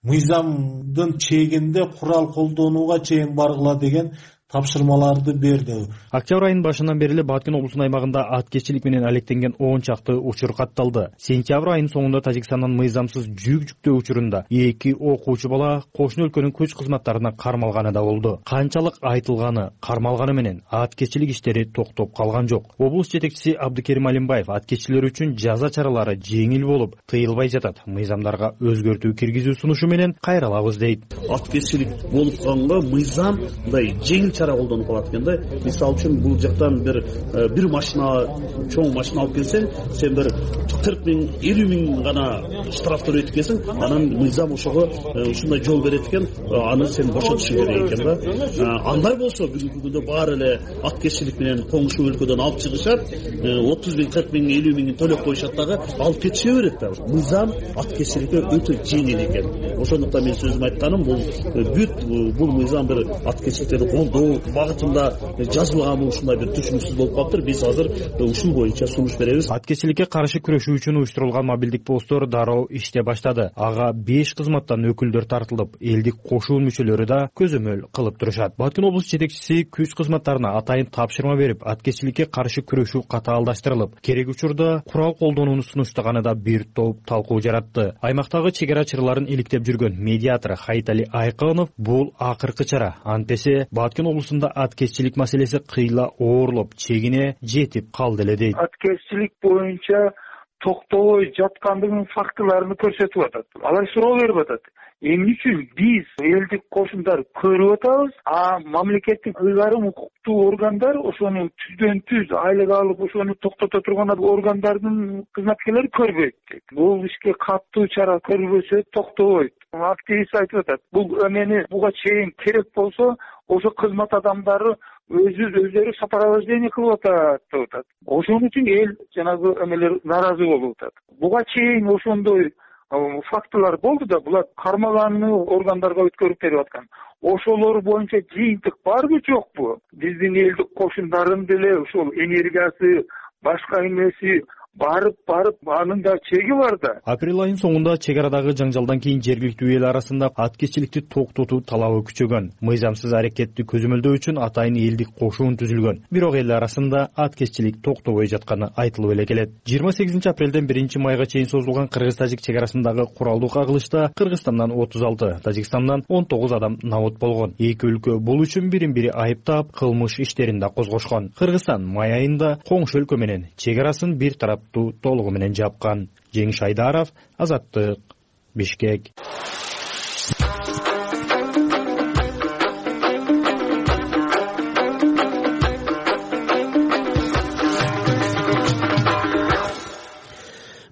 мыйзамдын чегинде курал колдонууга чейин баргыла деген тапшырмаларды берди. Октябрь айынын башынан бери эле Баткен облусунун аймагында аткезчилик менен алектенген он чакты учур катталды. Сентябрь айынын соңунда Тажикстандан мыйзамсыз жүк жүктөө учурунда эки окуучу бала кошуна өлкөнүн күч кызматтарына кармалганы да болду. Канчалык айтылганы, кармалганы менен аткезчилик иштери токтоп калган жок. Облус жетекчиси Абдыкерим Алимбаев аткезчилер үчүн жаза чаралары жеңил болуп, тыйылбай жатат. Мыйзамдарга өзгөртүү киргизүү сунушу менен кайралабыз дейт. Аткезчилик болуп калганга мыйзам мындай жеңил чара колдонуп калат экен да. Мисалы үчүн бул жактан бир бир машина, чоң машина алып келсең, сен бир кырк миң, элүү миң гана штраф төлөйт экенсиң, анан мыйзам ошого ушундай жол берет экен, аны сен бошотушуң керек экен да. Андай болсо бүгүнкү күндө баары эле аткезчилик менен коңшу өлкөдөн алып чыгышат, отуз миң, кырк миң, элүү миңин төлөп коюшат дагы, алып кетише берет да. Мыйзам аткезчиликке өтө жеңил экен. Ошондуктан мен сөзүм айтканым, бул бүт бул мыйзам бир аткезчиликтерди колдоо багытында жазылган ушундай бир түшүнүксүз болуп калыптыр. Биз азыр ушул боюнча сунуш беребиз. Аткезчиликке каршы күрөшүү үчүн уюштурулган мобилдик посттор дароо иште баштады. Ага беш кызматтан өкүлдөр тартылып, элдик кошуун мүчөлөрү да көзөмөл кылып турушат. Баткен облус жетекчиси күч кызматтарына атайын тапшырма берип, аткезчиликке каршы күрөшүү катаалдаштырылып, керек учурда курал колдонууну сунуштаганы да бир топ талкуу жаратты. Аймактагы чек ара чырларын иликтеп жүргөн медиатор Хайтали Айканов бул акыркы чара. Антесе Баткен облусунда аткезчилик маселеси кыйла оорлоп, чегине жетип калды эле дейт. Аткезчилик боюнча токтобой жаткандыгынын фактыларын көрсөтүп атат. Алар суроо берип атат. Эмне үчүн биз элдик кошундар көрүп атабыз, а мамлекеттик ыйгарым укуктуу органдар ошону түздөн түз айлык алып ошону токтото турган органдардын кызматкерлери көрбөйт дейт. Бул ишке катуу чара көрүлбөсө токтобойт. Активист айтып атат. Бул эмени буга чейин керек болсо, ошо кызмат адамдары өзү өздөрү сопровождение кылып атат деп атат. Ошон үчүн эл жанагы эмелер нааразы болуп атат. Буга чейин ошондой фактылар болду да, булар кармалганы органдарга өткөрүп берип аткан. Ошолор боюнча жыйынтык барбы жокпу? Биздин элдик кошундардын деле ушул энергиясы, башка эмеси барып барып анын да чеги бар да. Апрель айынын соңунда чек арадагы жаңжалдан кийин жергиликтүү эл арасында аткезчиликти токтотуу талабы күчөгөн. Мыйзамсыз аракетти көзөмөлдөө үчүн атайын элдик кошуун түзүлгөн. Бирок эл арасында аткезчилик токтобой жатканы айтылып эле келет. жыйырма сегизинчи апрелден биринчи майга чейин созулган кыргыз-тажик чек арасындагы куралдуу кагылышта Кыргызстандан отуз алты, Тажикстандан он тогуз адам набут болгон. Эки өлкө бул үчүн бирин-бири айыптап, кылмыш иштерин да козгошкон. Кыргызстан май айында коңшу өлкө менен чек арасын бир тарап толугу менен жапкан. Жеңиш Айдаров, Азаттык, Бишкек.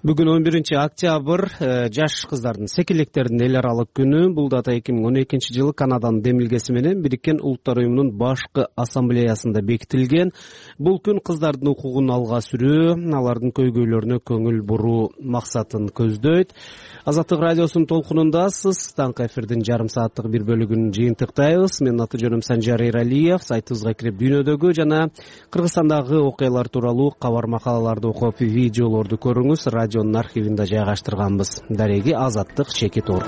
Бүгүн он биринчи октябрь жаш кыздардын секилектердин эл аралык күнү. Бул дата эки миң он экинчи жылы Канаданын демилгеси менен Бириккен Улуттар уюмунун башкы ассамблеясында бекитилген. Бул күн кыздардын укугун алга сүрүү, алардын көйгөйлөрүнө көңүл буруу максатын көздөйт. Азаттык радиосунун толкунундасыз. Таңкы эфирдин жарым сааттык бир бөлүгүн жыйынтыктайбыз. Менин аты жөнүм Санжар Эралиев. Сайтыбызга кирип дүйнөдөгү жана Кыргызстандагы окуялар тууралуу кабар макалаларды окуп, видеолорду көрүңүз. Радионун архивинде жайгаштырганбыз. Дареги Азаттык чекит орг.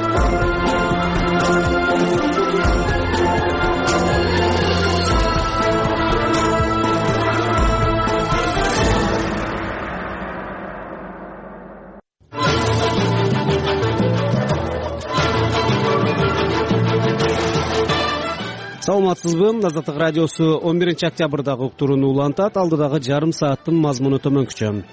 Саламатсызбы? Азаттык радиосу он биринчи октябрдагы уктурууну улантат. Алдыдагы жарым сааттын мазмуну төмөнкүчө.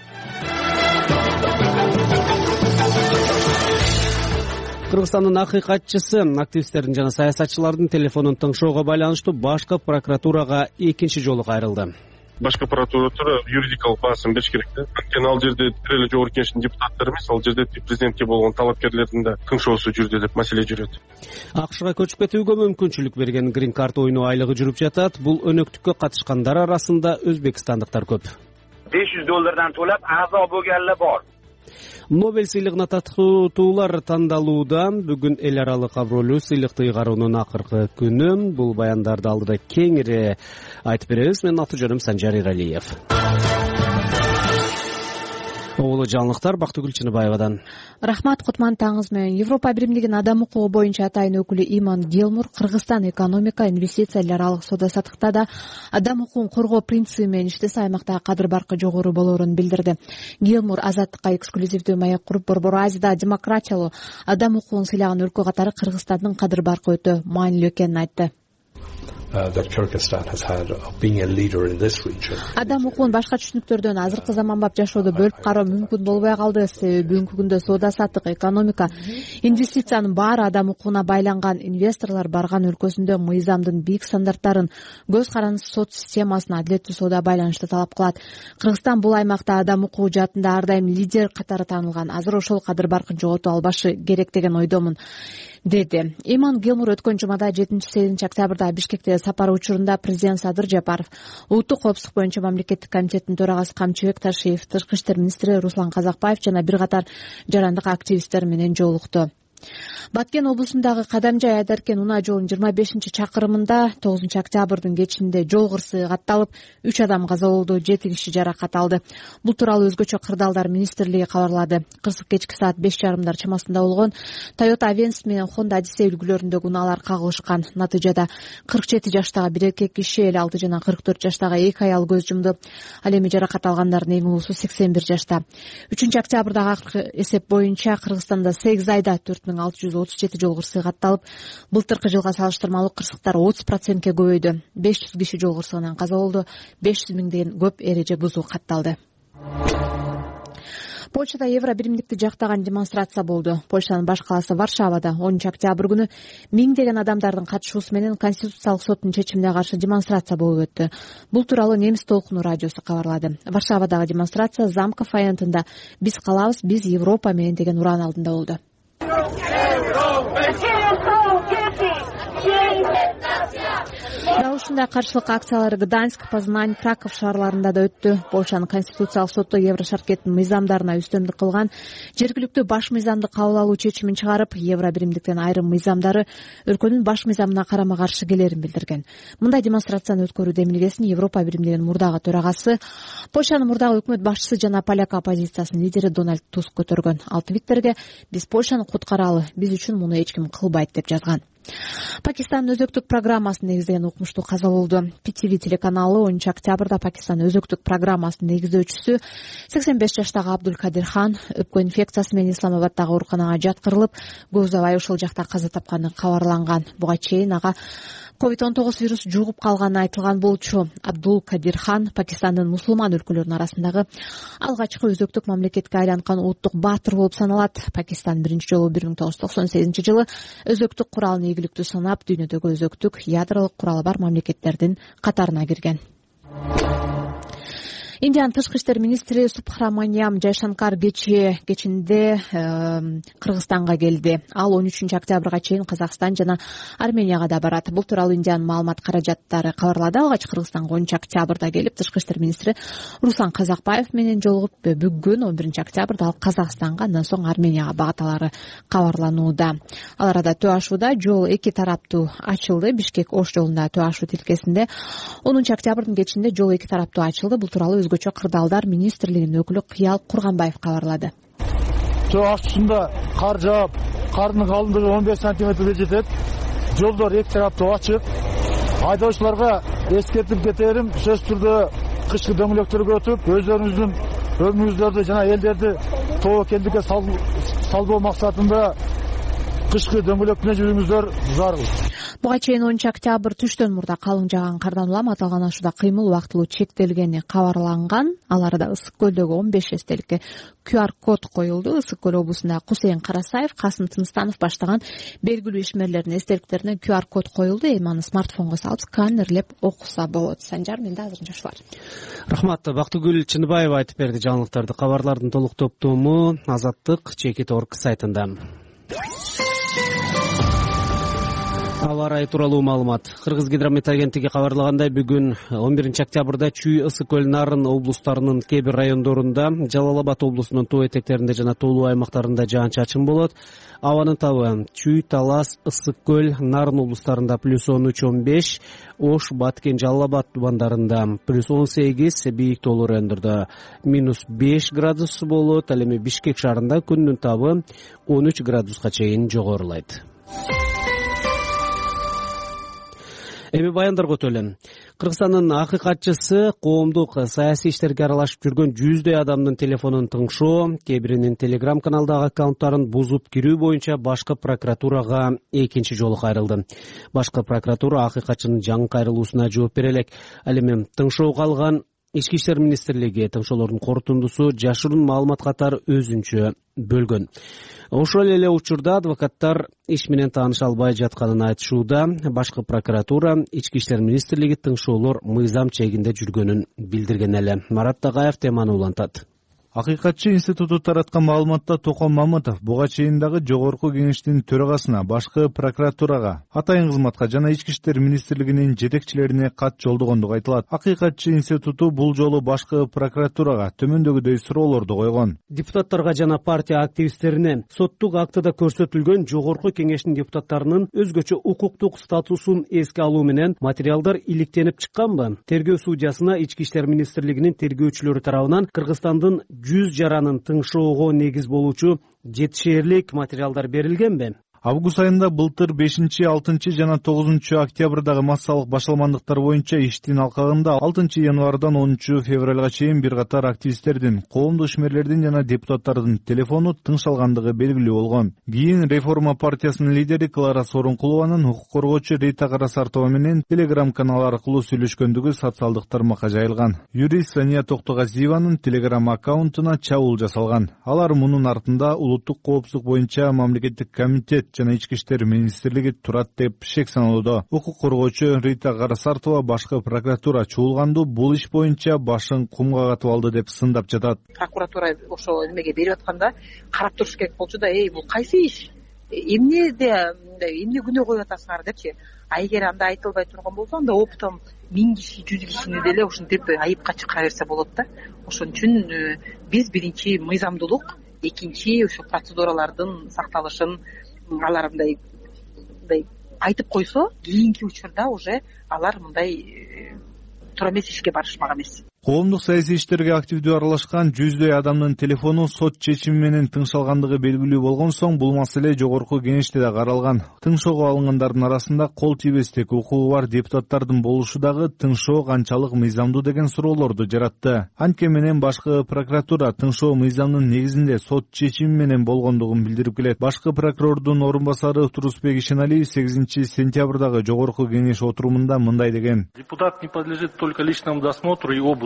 Кыргызстандын акыйкатчысы активисттердин жана саясатчылардын телефонун тыңшоого байланыштуу башкы прокуратурага экинчи жолу кайрылды. Башкы прокуратура юридикалык баасын бериш керек да. Анткени ал жерде бир эле жогорку кеңештин депутаттары эмес, ал жерде президентке болгон талапкерлердин да тыңшоосу жүрдү деп маселе жүрөт. акшга көчүп кетүүгө мүмкүнчүлүк берген грин карт оюну айлыгы жүрүп жатат. Бул өнөктүккө катышкандар арасында өзбекстандыктар көп. беш жүз доллардан то'lab a'zo bo'lganlar bor. Нобель сыйлыгына татыктуулар тандалуудан. Бүгүн эл аралык абройлуу сыйлыкты ыйгаруунун акыркы күнү. Бул баяндарды алдыда кеңири айтып беребиз. Менин аты жөнүм Санжар Эралиев. Оолу жаңылыктар Бактыгүл Чыныбаевадан. Рахмат, Кутман, таңыңыз менен. Европа биримдигинин адам укугу боюнча атайын өкүлү Иман Гилмур Кыргызстан экономика, инвестициялар аралык соода-саттыкта да адам укугун коргоо принциби менен иштесе аймактагы кадыр баркы жогору болоорун билдирди. Гилмур Азаттыкка эксклюзивдүү маек куруп, Борбор Азияда демократиялуу адам укугун сыйлаган өлкө катары Кыргызстандын кадыр баркы өтө маанилүү экенин айтты. Адам укугун башка түшүнүктөрдөн азыркы заманбап жашоодо бөлүп кароо мүмкүн болбой калды. Себеби бүгүнкү күндө соода-саттык, экономика, инвестициянын баары адам укугуна байланган. Инвесторлор барган өлкөсүндө мыйзамдын бийик стандарттарын, көз карандысыз сот системасын, адилеттүү соода байланышты талап кылат. Кыргызстан бул аймакта адам укугу жаатында ар дайым лидер катары таанылган. Азыр ошол кадыр баркын жоготуп албашы керек деген ойдомун, деди. Иман Гилмур өткөн жумада жетинчи сегизинчи октябрда Бишкекте сапар учурунда президент Садыр Жапаров, улуттук коопсуздук боюнча мамлекеттик комитеттин төрагасы Камчыбек Ташиев, тышкы иштер министри Руслан Казакбаев жана бир катар жарандык активисттер менен жолукту. Баткен облусундагы Кадамжай Айдаркен унаа жолунун жыйырма бешинчи чакырымында тогузунчу октябрдын кечинде жол кырсыгы катталып, үч адам каза болду, жети киши жаракат алды. Бул тууралуу өзгөчө кырдаалдар министрлиги кабарлады. Кырсык кечки саат беш жарымдар чамасында болгон. Toyota Avensis менен Honda Odyssey үлгүлөрүндөгү унаалар кагылышкан. Натыйжада кырк жети жаштагы бир эркек киши, элүү алты жана кырк төрт жаштагы эки аял көз жумду. Ал эми жаракат алгандардын эң улуусу сексен бир жашта. үчүнчү октябрдагы акыркы эсеп боюнча Кыргызстанда сегиз айда төрт миң алты жүз отуз жети жол кырсыгы катталып, былтыркы жылга салыштырмалуу кырсыктар отуз процентке көбөйдү. беш жүз киши жол кырсыгынан каза болду, беш жүз миңден көп эреже бузуу катталды. Польшада евро биримдикти жактаган демонстрация болду. Польшанын баш калаасы Варшавада онунчу октябрь күнү миңдеген адамдардын катышуусу менен Конституциялык соттун чечимине каршы демонстрация болуп өттү. Бул тууралуу Немис толкуну радиосу кабарлады. Варшавадагы демонстрация Замков аянтында "Биз калабыз, биз Европа менен" деген уран алдында болду. Дал ушундай каршылык акциялары Гданьск, Познань, Краков шаарларында да өттү. Польшанын конституциялык соту евро шаркеттин мыйзамдарына үстөмдүк кылган жергиликтүү баш мыйзамды кабыл алуу чечимин чыгарып, евро биримдиктен айрым мыйзамдары өлкөнүн баш мыйзамына карама каршы келерин билдирген. Мындай демонстрацияны өткөрүү демилгесин Европа биримдигинин мурдагы төрагасы, Польшанын мурдагы өкмөт башчысы жана поляк оппозициясынын лидери Дональд Туск көтөргөн. Ал Твиттерге "Биз Польшаны куткаралы, биз үчүн муну эч ким кылбайт" деп жазган. Пакистандын өзөктүк программасын негиздеген укмуштуу каза болду. Пи Ти Ви телеканалы онунчу октябрда Пакистандын өзөктүк программасынын негиздөөчүсү сексен беш жаштагы Абдулкадир хан өпкө инфекциясы менен Исламабаддагы ооруканага жаткырылып, көп убай ошол жакта каза тапканы кабарланган. Буга чейин ага ковид он тогуз вирусу жугуп калганы айтылган болчу. Абдул Кадир хан Пакистандын мусулман өлкөлөрүнүн арасындагы алгачкы өзөктүк мамлекетке айланткан улуттук баатыр болуп саналат. Пакистан биринчи жолу бир миң тогуз жүз токсон сегизинчи жылы өзөктүк куралын ийгиликтүү санап, дүйнөдөгү өзөктүк ядролук куралы бар мамлекеттердин катарына кирген. Индиянын тышкы иштер министри Субхраманиям Жайшанкар кечээ кечинде Кыргызстанга келди. Ал он үчүнчү октябрга чейин Казакстан жана Арменияга да барат. Бул тууралуу Индиянын маалымат каражаттары кабарлады. Алгач Кыргызстанга онунчу октябрда келип, тышкы иштер министри Руслан Казакбаев менен жолугуп, бүгүн он биринчи октябрда ал Казакстанга, андан соң Арменияга багыт кабарланууда. Ал арада төө ашууда жол эки тараптуу ачылды. Бишкек Ош жолунда төө ашуу тилкесинде онунчу октябрдын кечинде жол эки тараптуу ачылды. Бул тууралуу өзгөчө Кырдаалдар министрлигинин өкүлү Кыял Курганбаев кабарлады. Төө ашуусунда кар жаап, кардын калыңдыгы он беш сантиметрге жетет. Жолдор эки тараптуу ачык. Айдоочуларга эскертип кетерим, сөзсүз түрдө кышкы дөңгөлөктөргө өтүп, өздөрүңүздүн өмүрүңүздөрдү жана элдерди тобокелдикке салбоо максатында кышкы дөңгөлөк менен жүрүүңүздөр зарыл. Буга чейин онунчу октябрь түштөн мурда калың жааган кардан улам аталган ашууда кыймыл убактылуу чектелгени кабарланган. Ал арада Ысык көлдөгү он беш эстеликке ку ар код коюлду. Ысык көл облусунда Кусейин Карасаев, Касым Тыныстанов баштаган белгилүү ишмерлердин эстеликтерине ку ар код коюлду. Эми аны смартфонго салып сканерлеп окуса болот. Санжар, менде азырынча ушулар. Рахмат. Бактыгүл Чыныбаева айтып берди жаңылыктарды. Кабарлардын толук топтому Азаттык чекит точка орг сайтында. Аба ырайы тууралуу маалымат. Кыргыз гидромет агенттиги кабарлагандай, бүгүн он биринчи октябрда Чүй, Ысык көл, Нарын облустарынын кээ бир райондорунда, Жалал Абад облусунун тоо этектеринде жана тоолуу аймактарында жаан-чачын болот. Абанын табы Чүй, Талас, Ысык көл, Нарын облустарында плюс он үч он беш, Ош, Баткен, Жалал Абад тубандарында плюс он сегиз, бийик тоолуу райондордо минус беш градус болот. Ал эми Бишкек шаарында күндүн табы он үч градуска чейин жогорулайт. Эми баяндарга өтөлүм. Кыргызстандын акыйкатчысы коомдук саясий иштерге аралашып жүргөн жүздөй адамдын телефонун тыңшоо, кээ биринин Telegram каналдагы аккаунттарын бузуп кирүү боюнча башкы прокуратурага экинчи жолу кайрылды. Башкы прокуратура акыйкатчынын жаңы кайрылуусуна жооп бере элек. Ал эми тыңшоого алган Ички иштер министрлиги тыңшоолордун корутундусу жашыруун маалымат катары өзүнчө бөлгөн. Ошол эле учурда адвокаттар иш менен тааныша албай жатканын айтышууда. Башкы прокуратура Ички иштер министрлиги тыңшоолор мыйзам чегинде жүргөнүн билдирген эле. Марат Тагаев теманы улантат. Акыйкатчы институту тараткан маалыматта Токон Мамытов буга чейин дагы жогорку кеңештин төрагасына, башкы прокуратурага, атайын кызматка жана ички иштер министрлигинин жетекчилерине кат жолдогондугу айтылат. Акыйкатчы институту бул жолу башкы прокуратурага төмөндөгүдөй суроолорду койгон. Депутаттарга жана партия активисттерине соттук актыда көрсөтүлгөн жогорку кеңештин депутаттарынын өзгөчө укуктук статусун эске алуу менен материалдар иликтенип чыкканбы? Тергөө судьясына ички иштер министрлигинин тергөөчүлөрү тарабынан Кыргызстандын жүз жаранын тыңшоого негиз болуучу жети шээрлик материалдар берилгенби? Август айында былтыр бешинчи, алтынчы жана тогузунчу октябрдагы массалык башаламандыктар боюнча иштин алкагында алтынчы январдан онунчу февралга чейин бир катар активисттердин, коомдук ишмерлердин жана депутаттардын телефону тыңшалгандыгы белгилүү болгон. Кийин Реформа партиясынын лидери Клара Сооронкулованын укук коргоочу Рита Карасартова менен Telegram каналы аркылуу сүйлөшкөндүгү социалдык тармакка жайылган. Юрист Сания Токтогазиеванын Telegram аккаунтуна чабуул жасалган. Алар мунун артында улуттук коопсуздук боюнча мамлекеттик комитет жана ички иштер министрлиги турат деп шек саналууда. Укук коргоочу Рита Карасартова башкы прокуратура чуулганду бул иш боюнча башын кумга катып алды деп сындап жатат. Прокуратура ошо эмеге берип атканда карап туруш керек болчу да, эй бул кайсы иш? Эмнеде эмне күнөө коюп атасыңар депчи. А эгер анда айтылбай турган болсо, анда оптом миң киши, жүз кишини деле ушинтип айыпка чыгара берсе болот да. Ошон үчүн биз биринчи мыйзамдуулук, экинчи ошо процедуралардын сакталышын алар мындай мындай айтып койсо, кийинки учурда уже алар мындай туура эмес ишке барышмак эмес. Коомдук саясий иштерге активдүү аралашкан жүздөй адамдын телефону сот чечими менен тыңшалгандыгы белгилүү болгон соң бул маселе жогорку кеңеште да каралган. Тыңшоого алынгандардын арасында кол тийбестик укугу бар депутаттардын болушу дагы тыңшоо канчалык мыйзамдуу деген суроолорду жаратты. Анткени менен башкы прокуратура тыңшоо мыйзамдын негизинде сот чечими менен болгондугун билдирип келет. Башкы прокурордун орун басары Турусбек Ишеналиев сегизинчи сентябрдагы жогорку кеңеш отурумунда мындай деген: депутат не подлежит только личному досмотру и обыску.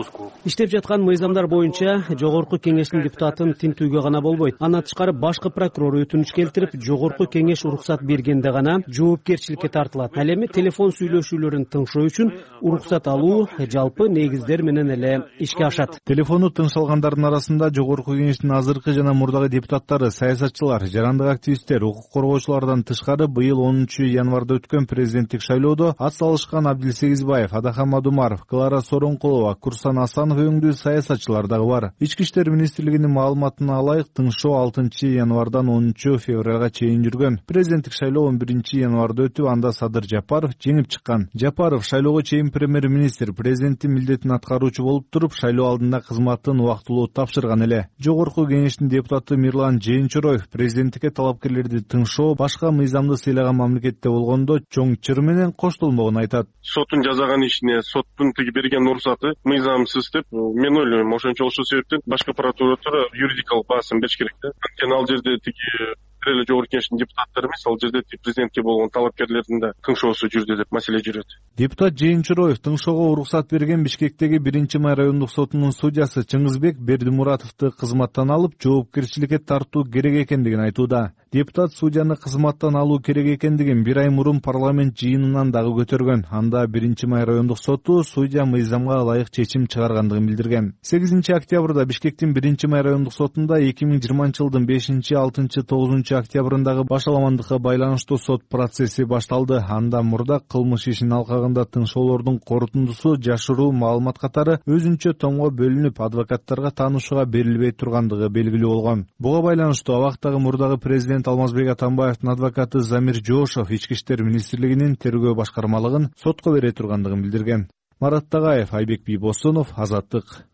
нагрузку. Иштеп жаткан мыйзамдар боюнча Жогорку Кеңештин депутатын тинтүүгө гана болбойт. Андан тышкары башкы прокурор өтүнүч келтирип, Жогорку Кеңеш уруксат бергенде гана жоопкерчиликке тартылат. Ал эми телефон сүйлөшүүлөрүн тыңшоо үчүн уруксат алуу жалпы негиздер менен эле ишке ашат. Телефону тыңшалгандардын арасында Жогорку Кеңештин азыркы жана мурдагы депутаттары, саясатчылар, жарандык активисттер, укук коргоочулардан тышкары быйыл онунчу январда өткөн президенттик шайлоодо ат салышкан Абдил Сегизбаев, Адахан Мадумаров, Клара Соронкулова, Курсан Асанов өңдүү саясатчылар дагы бар. Ички иштер министрлигинин маалыматына алайык, тыңшоо алтынчы январдан онунчу февралга чейин жүргөн. Президенттик шайлоо он биринчи январда өтүп, анда Садыр Жапаров жеңип чыккан. Жапаров шайлоого чейин премьер-министр, президенттин милдетин аткаруучу болуп туруп, шайлоо алдында кызматын убактылуу тапшырган эле. Жогорку Кеңештин депутаты Мирлан Жээнчороев президенттикке талапкерлерди тыңшоо башка мыйзамды сыйлаган мамлекетте болгондо чоң чыр менен коштолмогун айтат. Соттун жазаган ишине соттун тиги берген уруксаты мыйзамсыз деп мен ойлойм. Ошончо ошол себептен башкы прокуратура юридикалык баасын бериш керек да. Анткени ал жерде тиги эле Жогорку Кеңештин депутаттары эмес, ал жерде президентке болгон талапкерлердин да тыңшоосу жүрдү деп маселе жүрөт. Депутат Жээнчороев тыңшоого уруксат берген Бишкектеги биринчи май райондук сотунун судьясы Чыңгызбек Бердимуратовду кызматтан алып, жоопкерчиликке тартуу керек экендигин айтууда. Депутат судьяны кызматтан алуу керек экендигин бир ай мурун парламент жыйынынан дагы көтөргөн. Анда биринчи май райондук соту судья мыйзамга ылайык чечим чыгаргандыгын билдирген. сегизинчи октябрда Бишкектин биринчи май райондук сотунда эки миң жыйырманчы жылдын бешинчи, алтынчы, тогузунчу октябрындагы башаламандыкка байланыштуу сот процесси башталды. Анда мурда кылмыш ишин алкагында тыңшоолордун корутундусу жашыруу маалымат катары өзүнчө томго бөлүнүп, адвокаттарга таанышууга берилбей тургандыгы белгилүү болгон. Буга байланыштуу абактагы мурдагы президент Алмазбек Атамбаевдин адвокаты Замир Жоошов Ички иштер министрлигинин тергөө башкармалыгын сотко бере тургандыгын билдирген. Марат Тагаев, Айбек Бийбосунов, Азаттык.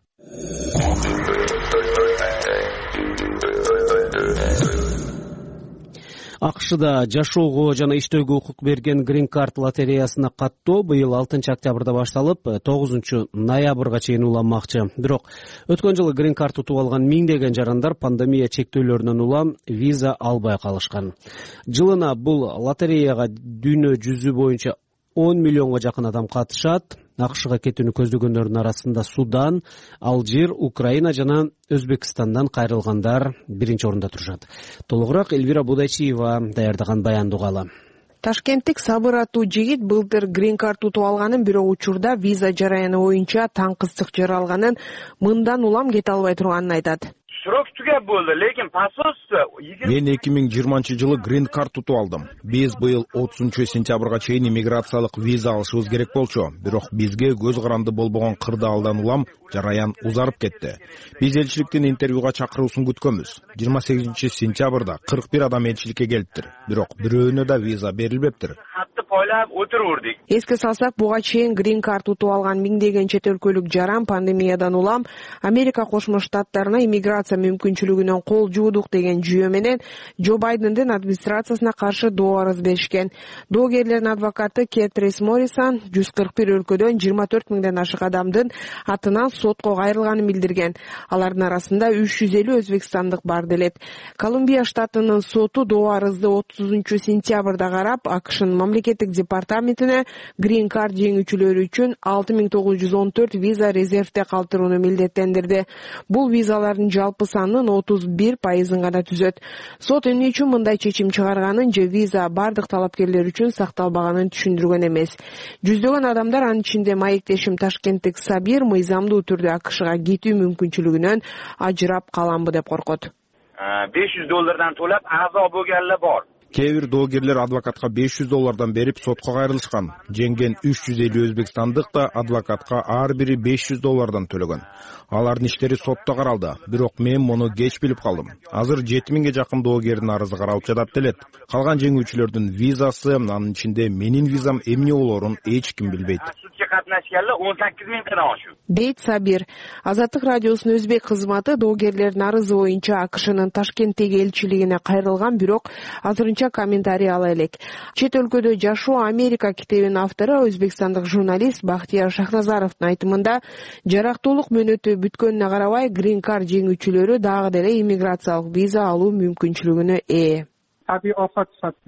АКШда жашоого жана иштөөгө укук берген Green Card лотереясына каттоо быйыл алтынчы октябрда башталып, тогузунчу ноябрга чейин уланмакчы. Бирок өткөн жылы Green Card утуп алган миңдеген жарандар пандемия чектөөлөрүнөн улам виза албай калышкан. Жылына бул лотереяга дүйнө жүзү боюнча он миллионго жакын адам катышат. АКШга кетүүнү көздөгөндөрдүн арасында Судан, Алжир, Украина жана Өзбекстандан кайрылгандар биринчи орунда турушат. Толугураак Элвира Будайчиева даярдаган баянды угалы. Ташкенттик Сабыр аттуу жигит былтыр Green Card утуп алганын, бирок учурда виза жараяны боюнча таң кыстык жаралганын, мындан улам кете албай турганын айтат. Срок түгөп болду, лекин посольство Мен эки миң жыйырманчы жылы Green Card утуп алдым. Биз быйыл отузунчу сентябрга чейин иммиграциялык виза алышыбыз керек болчу. Бирок бизге көз каранды болбогон кырдаалдан улам жараян узарып кетти. Биз элчиликтин интервьюга чакыруусун күткөнбүз. жыйырма сегизинчи сентябрда кырк бир адам элчиликке келиптир. Бирок бирөөнө да виза берилбептир. Хатты пойлап отурурдук. Эске салсак, буга чейин Green Card утуп алган миңдеген чет өлкөлүк жаран пандемиядан улам Америка Кошмо Штаттарына иммиграция мүмкүнчүлүгүнөн кол жуудук деген жүйө менен Джо Байдендин администрациясына каршы доо арыз беришкен. Доогерлердин адвокаты Кетрис Моррисон жүз кырк бир өлкөдөн жыйырма төрт миңден ашык адамдын атынан сотко кайрылганын билдирген. Алардын арасында үч жүз элүү өзбекстандык бар делет. Колумбия штатынын соту доо арызды отузунчу сентябрда карап, АКШнын мамлекеттик департаментине Green Card жеңүүчүлөрү үчүн алты миң тогуз жүз он төрт виза резервде калтырууну милдеттендирди. Бул визалардын жалпы санынын отуз бир пайызын гана түзөт. Сот эмне үчүн мындай чечим чыгарганын же виза бардык талапкерлер үчүн сакталбаганын түшүндүргөн эмес. Жүздөгөн адамдар, анын ичинде маектешим Ташкенттик Сабир, мыйзамдуу түрдө АКШга кетүү мүмкүнчүлүгүнөн ажырап каламбы деп коркот. беш жүз доллардан төлөп аза болгонлар бар. Кээ бир доогерлер адвокатка беш жүз доллардан берип сотко кайрылышкан. Жеңген үч жүз элүү өзбекстандык да адвокатка ар бири беш жүз доллардан төлөгөн. Алардын иштери сотто каралды, бирок мен муну кеч билип калдым. Азыр жети миңге жакын доогердин арызы каралып жатат делет. Калган жеңүүчүлөрдүн визасы, анын ичинде менин визам эмне болоорун эч ким билбейт. Судка катнашкандар он сегиз миңден ашык. Дейт Сабир. Азаттык радиосунун өзбек кызматы доогерлердин арызы боюнча АКШнын Ташкенттеги элчилигине кайрылган, бирок азырынча комментарий ала элек. Чет өлкөдө жашоо Америка китебинин автору, өзбекстандык журналист Бахтияр Шахназаровдун айтымында, жарактуулук мөөнөтү бүткөнүнө карабай Green Card жеңүүчүлөрү дагы деле иммиграциялык виза алуу мүмкүнчүлүгүнө ээ. Табий офат сатып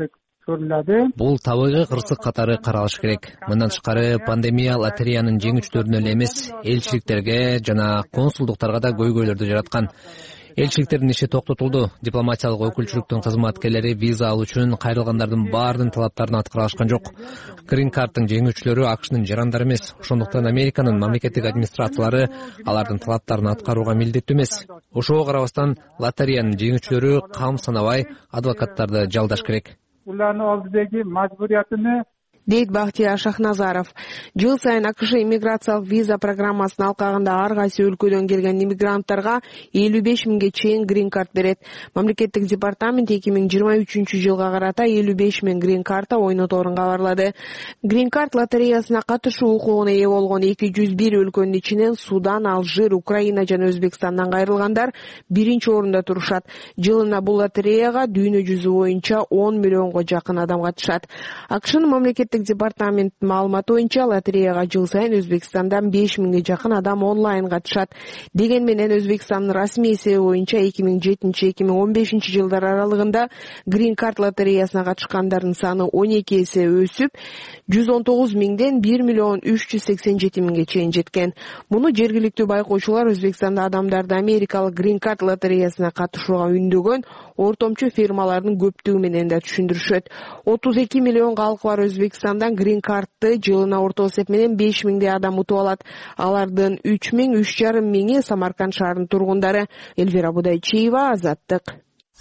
көрүлөдү. Бул табигый кырсык катары каралыш керек. Мындан тышкары пандемия лотереянын жеңүүчүлөрүнө эле эмес, элчиликтерге жана консулдуктарга да көйгөйлөрдү жараткан. Элчиликтердин иши токтотулду. Дипломатиялык өкүлчүлүктүн кызматкерлери виза алуу үчүн кайрылгандардын баарынын талаптарын аткара алышкан жок. Green Card'тын жеңүүчүлөрү АКШнын жарандары эмес. Ошондуктан Американын мамлекеттик администрациялары алардын талаптарын аткарууга милдеттүү эмес. Ошого карабастан лотереянын жеңүүчүлөрү кам санабай адвокаттарды жалдаш керек. Улардын алдыдагы мажбуриятыны дейт Бактияр Шахназаров. Жыл сайын АКШ иммиграциялык виза программасынын алкагында ар кайсы өлкөдөн келген иммигранттарга элүү беш миңге чейин Green Card берет. Мамлекеттик департамент эки миң жыйырма үчүнчү жылга карата элүү беш миң Green Card'а ойноторун кабарлады. Green Card лотереясына катышуу укугуна ээ болгон эки жүз бир өлкөнүн ичинен Судан, Алжир, Украина жана Өзбекстандан кайрылгандар биринчи орунда турушат. Жылына бул лотереяга дүйнө жүзү боюнча он миллионго жакын адам катышат. АКШнын мамлекеттик департаменттин маалыматы боюнча лотереяга жыл сайын Өзбекстандан беш миңге жакын адам онлайн катышат. Деген менен Өзбекстандын расмий эсеби боюнча эки миң жетинчи эки миң он бешинчи жылдар аралыгында Green Card лотереясына катышкандардын саны он эки эсе өсүп, жүз он тогуз миңден бир миллион үч жүз сексен жети миңге чейин жеткен. Муну жергиликтүү байкоочулар Өзбекстанда адамдарды Америкалык Green Card лотереясына катышууга үндөгөн ортомчу фирмалардын көптүгү менен да түшүндүрүшөт. отуз эки миллион калкы бар Өзбекстандан Green Card'ты жылына орто эсеп менен беш миңдей адам утуп алат. Алардын үч миң үч жарым миңи Самарканд шаарынын тургундары. Эльвира Будайчиева, Азаттык.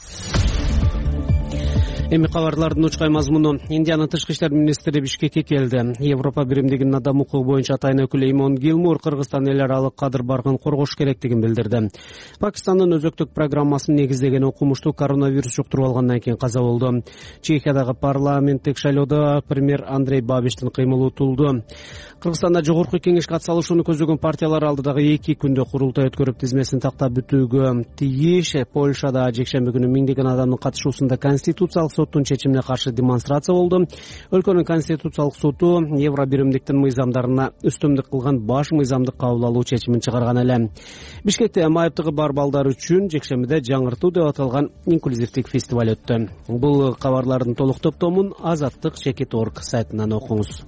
Эми кабарлардын учкай мазмуну. Индиянын тышкы иштер министри Бишкекке келди. Европа биримдигинин адам укугу боюнча атайын өкүлү Эймон Гилмур Кыргызстан эл аралык кадыр баргын коргош керектигин билдирди. Пакистандын өзөктүк программасын негиздеген окумуштуу коронавирус жуктуруп алгандан кийин каза болду. Чехиядагы парламенттик шайлоодо премьер Андрей Бабиштин кыймылы утулду. Кыргызстанда жогорку кеңешке атсалышууну көзгөн партиялар алдыдагы эки күндө курултай өткөрүп тизмесин тактап бүтүүгө тийиш. Польшада жекшемби күнү миңдеген адамдын катышуусунда конституциялык соттун чечимине каршы демонстрация болду. Өлкөнүн конституциялык соту Евро биримдиктин мыйзамдарына үстөмдүк кылган баш мыйзамдык кабыл алуу чечимин чыгарган эле. Бишкекте майыптыгы бар балдар үчүн жекшембиде жаңыртуу деп аталган инклюзивдик фестиваль өттү. Бул кабарлардын толук топтомун Азаттык чекит точка орг сайтынан окуңуз.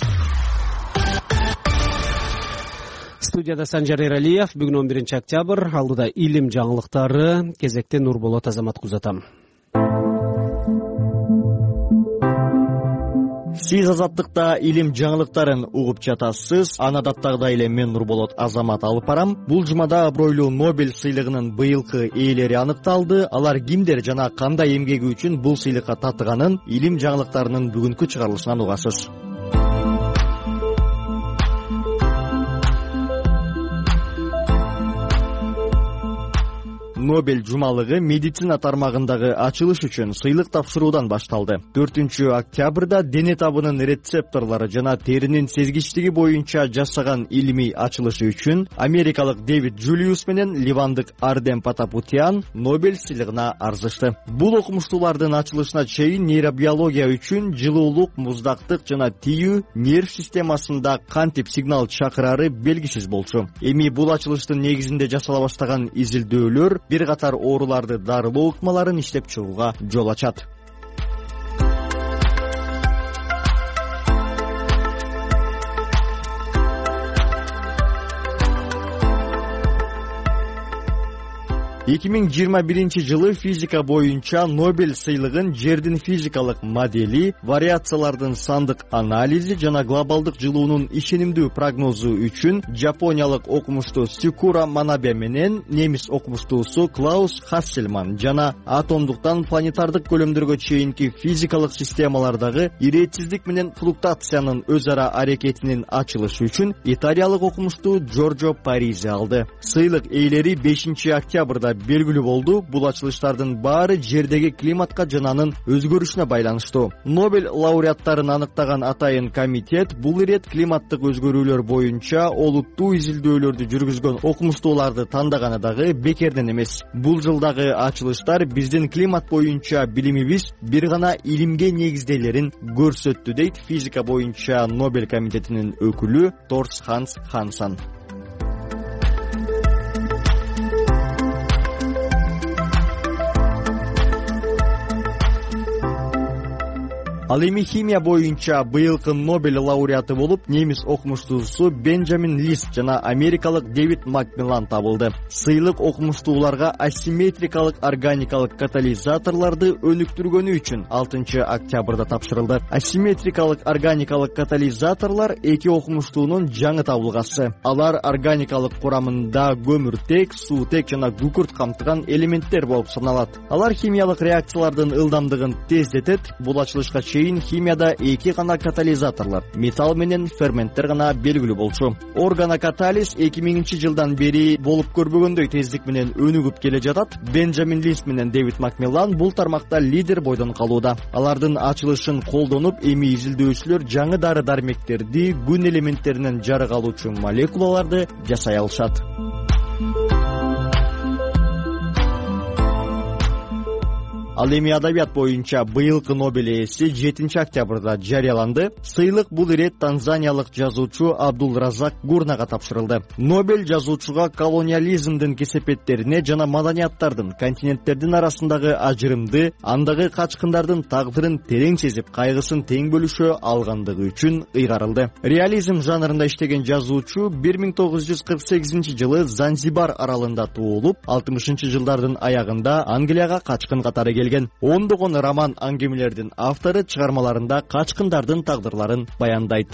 Студияда Санжар Эралиев. Бүгүн он биринчи октябрь. Алдыда илим жаңылыктары. Кезекте Нурболот Азаматка узатам. Сиз Азаттыкта илим жаңылыктарын угуп жатасыз. Анадаттагыдай эле мен Нурболот Азамат алып барам. Бул жумада абройлуу Нобель сыйлыгынын быйылкы ээлери аныкталды. Алар кимдер жана кандай эмгеги үчүн бул сыйлыкка татыганын илим жаңылыктарынын бүгүнкү чыгарылышынан угасыз. Нобель жумалыгы медицина тармагындагы ачылыш үчүн сыйлык тапшыруудан башталды. төртүнчү октябрда дене табынын рецепторлору жана теринин сезгичтиги боюнча жасаган илимий ачылышы үчүн америкалык Дэвид Джулиус менен ливандык Ардем Патапутян Нобель сыйлыгына арзышты. Бул окумуштуулардын ачылышына чейин нейробиология үчүн жылуулук, муздактык жана тийүү нерв системасында кантип сигнал чакырары белгисиз болчу. Эми бул ачылыштын негизинде жасала баштаган изилдөөлөр бир катар ооруларды дарылоо ыкмаларын иштеп чыгууга жол ачат. эки миң жыйырма биринчи жылы физика боюнча Нобель сыйлыгын жердин физикалык модели, вариациялардын сандык анализи жана глобалдык жылуунун ишенимдүү прогнозу үчүн жапониялык окумуштуу Сикура Манабе менен немис окумуштуусу Клаус Хассельман жана атомдуктан планетардык көлөмдөргө чейинки физикалык системалардагы иретсиздик менен флуктуациянын өз ара аракетинин ачылышы үчүн италиялык окумуштуу Джорджо Паризи алды. Сыйлык ээлери бешинчи октябрда белгилүү болду. Бул ачылыштардын баары жердеги климатка жана анын өзгөрүшүнө байланыштуу. Нобель лауреаттарын аныктаган атайын комитет бул ирет климаттык өзгөрүүлөр боюнча олуттуу изилдөөлөрдү жүргүзгөн окумуштууларды тандаганы дагы бекерден эмес. Бул жылдагы ачылыштар биздин климат боюнча билимибиз бир гана илимге негизделерин көрсөттү, дейт физика боюнча Нобель комитетинин өкүлү Торс Ханс Хансан. Ал эми химия боюнча быйылкы Нобель лауреаты болуп немис окумуштуусу Бенджамин Лист жана америкалык Дэвид Макмиллан табылды. Сыйлык окумуштууларга асимметрикалык органикалык катализаторлорду өнүктүргөнү үчүн алтынчы октябрда тапшырылды. Асимметрикалык органикалык катализаторлор эки окумуштуунун жаңы табылгасы. Алар органикалык курамында көмүртек, суутек жана күкүрт камтыган элементтер болуп саналат. Алар химиялык реакциялардын ылдамдыгын тездетет. Бул ачылышка чейин химияда эки гана катализаторлор, металл менен ферменттер гана белгилүү болчу. Органокатализ эки миңинчи жылдан бери болуп көрбөгөндөй тездик менен өнүгүп келе жатат. Бенджамин Лист менен Дэвид Макмиллан бул тармакта лидер бойдон калууда. Алардын ачылышын колдонуп, эми изилдөөчүлөр жаңы дары-дармектерди, күн элементтеринен жарык алуучу молекулаларды жасай алышат. Ал эми адабият боюнча быйылкы Нобель ээси жетинчи октябрда жарыяланды. Сыйлык бул ирет танзаниялык жазуучу Абдул Разак Гурнага тапшырылды. Нобель жазуучуга колониализмдин кесепеттерине жана маданияттардын, континенттердин арасындагы ажырымды, андагы качкындардын тагдырын терең сезип, кайгысын тең бөлүшө алгандыгы үчүн ыйгарылды. Реализм жанрында иштеген жазуучу бир миң тогуз жүз кырк сегизинчи жылы Занзибар аралында туулуп, алтымышынчы жылдардын аягында Англияга качкын катары келген. Ондогон роман аңгемелердин автору чыгармаларында качкындардын тагдырларын баяндайт.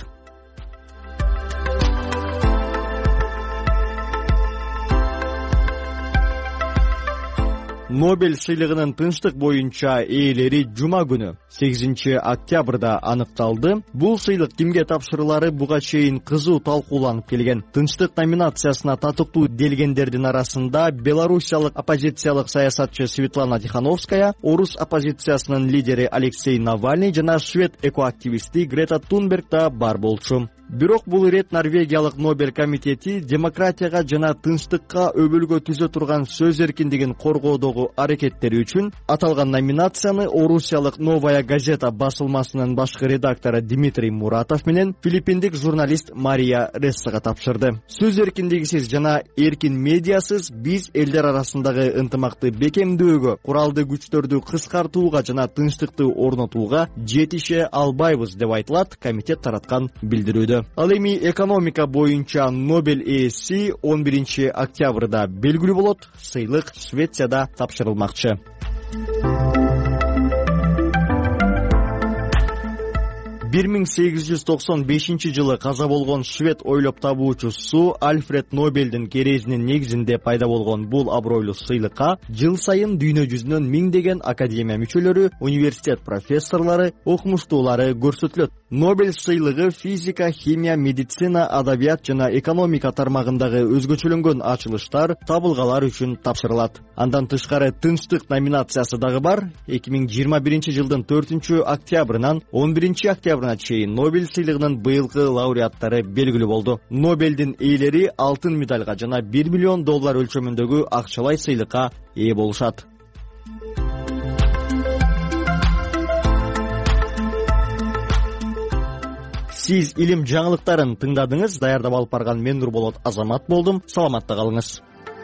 Нобель сыйлыгынын тынчтык боюнча ээлери жума күнү сегизинчи октябрда аныкталды. Бул сыйлык кимге тапшырылары буга чейин кызуу талкууланып келген. Тынчтык номинациясына татыктуу делгендердин арасында белоруссиялык оппозициялык саясатчы Светлана Тихановская, орус оппозициясынын лидери Алексей Навальный жана швед экоактивисти Грета Тунберг да бар болчу. Бирок бул ирет Норвегиялык Нобель комитети демократияга жана тынчтыкка өбөлгө түзө турган сөз эркиндигин коргоодогу аракеттери үчүн аталган номинацияны Орусиялык Новая газета басылмасынын башкы редактору Дмитрий Муратов менен филиппиндик журналист Мария Рессага тапшырды. Сөз эркиндигисиз жана эркин медиасыз биз элдер арасындагы ынтымакты бекемдөөгө, куралдуу күчтөрдү кыскартууга жана тынчтыкты орнотууга жетише албайбыз деп айтылат комитет тараткан билдирүүдө. Ал эми экономика боюнча Нобель ээси он биринчи октябрда белгилүү болот. Сыйлык Швецияда тапшырылмакчы. бир миң сегиз жүз токсон бешинчи жылы каза болгон швед ойлоп табуучусу Альфред Нобелдин керезинин негизинде пайда болгон бул абройлуу сыйлыкка жыл сайын дүйнө жүзүнөн миңдеген академия мүчөлөрү, университет профессорлору, окумуштуулары көрсөтүлөт. Нобель сыйлыгы физика, химия, медицина, адабият жана экономика тармагындагы өзгөчөлөнгөн ачылыштар, табылгалар үчүн тапшырылат. Андан тышкары тынчтык номинациясы дагы бар. эки миң жыйырма биринчи жылдын төртүнчү октябрынан он биринчи октябрына чейин Нобель сыйлыгынын быйылкы лауреаттары белгилүү болду. Нобелдин ээлери алтын медальга жана бир миллион доллар өлчөмүндөгү акчалай сыйлыкка ээ болушат. Сиз илим жаңылыктарын тыңдадыңыз. Даярдап алып барган мен Нурболот Азамат болдум. Саламатта калыңыз.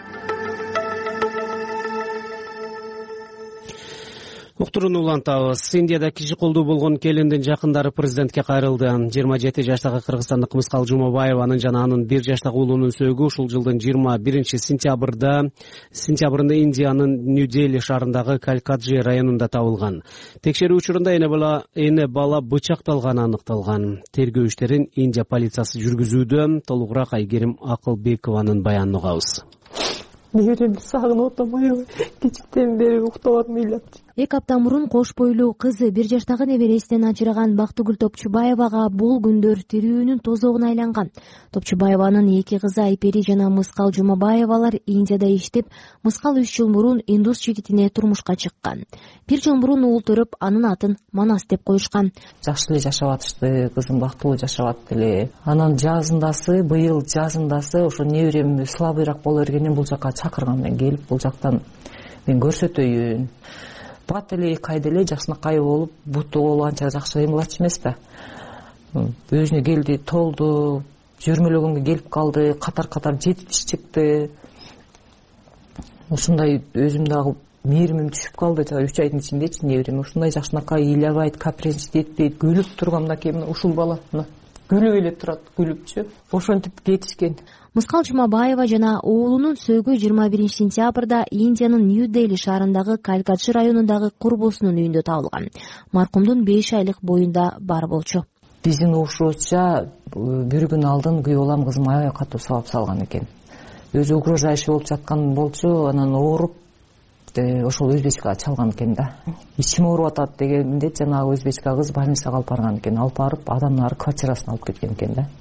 Уктурууну улантабыз. Индияда киши колдуу болгон келиндин жакындары президентке кайрылды. жыйырма жети жаштагы кыргызстандык Мыскал Жумабаеванын жана анын бир жаштагы уулунун сөөгү ушул жылдын жыйырма биринчи сентябрда сентябрында Индиянын Нью-Дели шаарындагы Калькаджи районунда табылган. Текшерүү учурунда эне бала эне бала бычакталганы аныкталган. Тергөө иштерин Индия полициясы жүргүзүүдө. Толугураак Айгерим Акылбекованын баянын угабыз. Неберемди сагынып атам, аябай кичиктен бери уктап атам ыйлап. Эки апта мурун кош бойлуу кызы бир жаштагы небересинен ажыраган Бактыгүл Топчубаевага бул күндөр тирүүнүн тозогуна айланган. Топчубаеванын эки кызы Айпери жана Мыскал Жумабаевалар Индияда иштеп, Мыскал үч жыл мурун индус жигитине турмушка чыккан. Бир жыл мурун уул төрөп, анын атын Манас деп коюшкан. Жакшы эле жашап атышты, кызым бактылуу жашап атты эле. Анан жазындасы, быйыл жазындасы ошо неберем слабыйраак боло бергенин бул жакка чакырган, мен келип бул жактан мен көрсөтөйүн. Бат эле кайда эле жакшынакай болуп, буту болуп анча жакшы эмгилатчы эмес да. Өзүнө келди, толду, жүрмөлөгөнгө келип калды, катар-катар жети тиш чыкты. Ушундай өзүм дагы мээримим түшүп калды жана үч айдын ичиндечи неберем ушундай жакшынакай ыйлабайт, капренчит этпейт, күлүп турганда кийин ушул бала мына күлүп эле турат, күлүпчү, ошентип кетишкен. Мыскал Жумабаева жана уулунун сөөгү жыйырма биринчи сентябрда Индиянын Нью-Дели шаарындагы Калькатчы районундагы курбусунун үйүндө табылган. Маркумдун беш айлык боюнда бар болчу. Биздин угушуубузча бир күн алдын күйөө балам кызым аябай катуу сабап салган экен. Өзү угрожающий болуп жаткан болчу, анан ооруп ошол өзбечкага чалган экен да. Ичим ооруп атат дегенде жанагы өзбечка кыз больницага алып барган экен. Алып барып адамдары квартирасына алып кеткен экен да.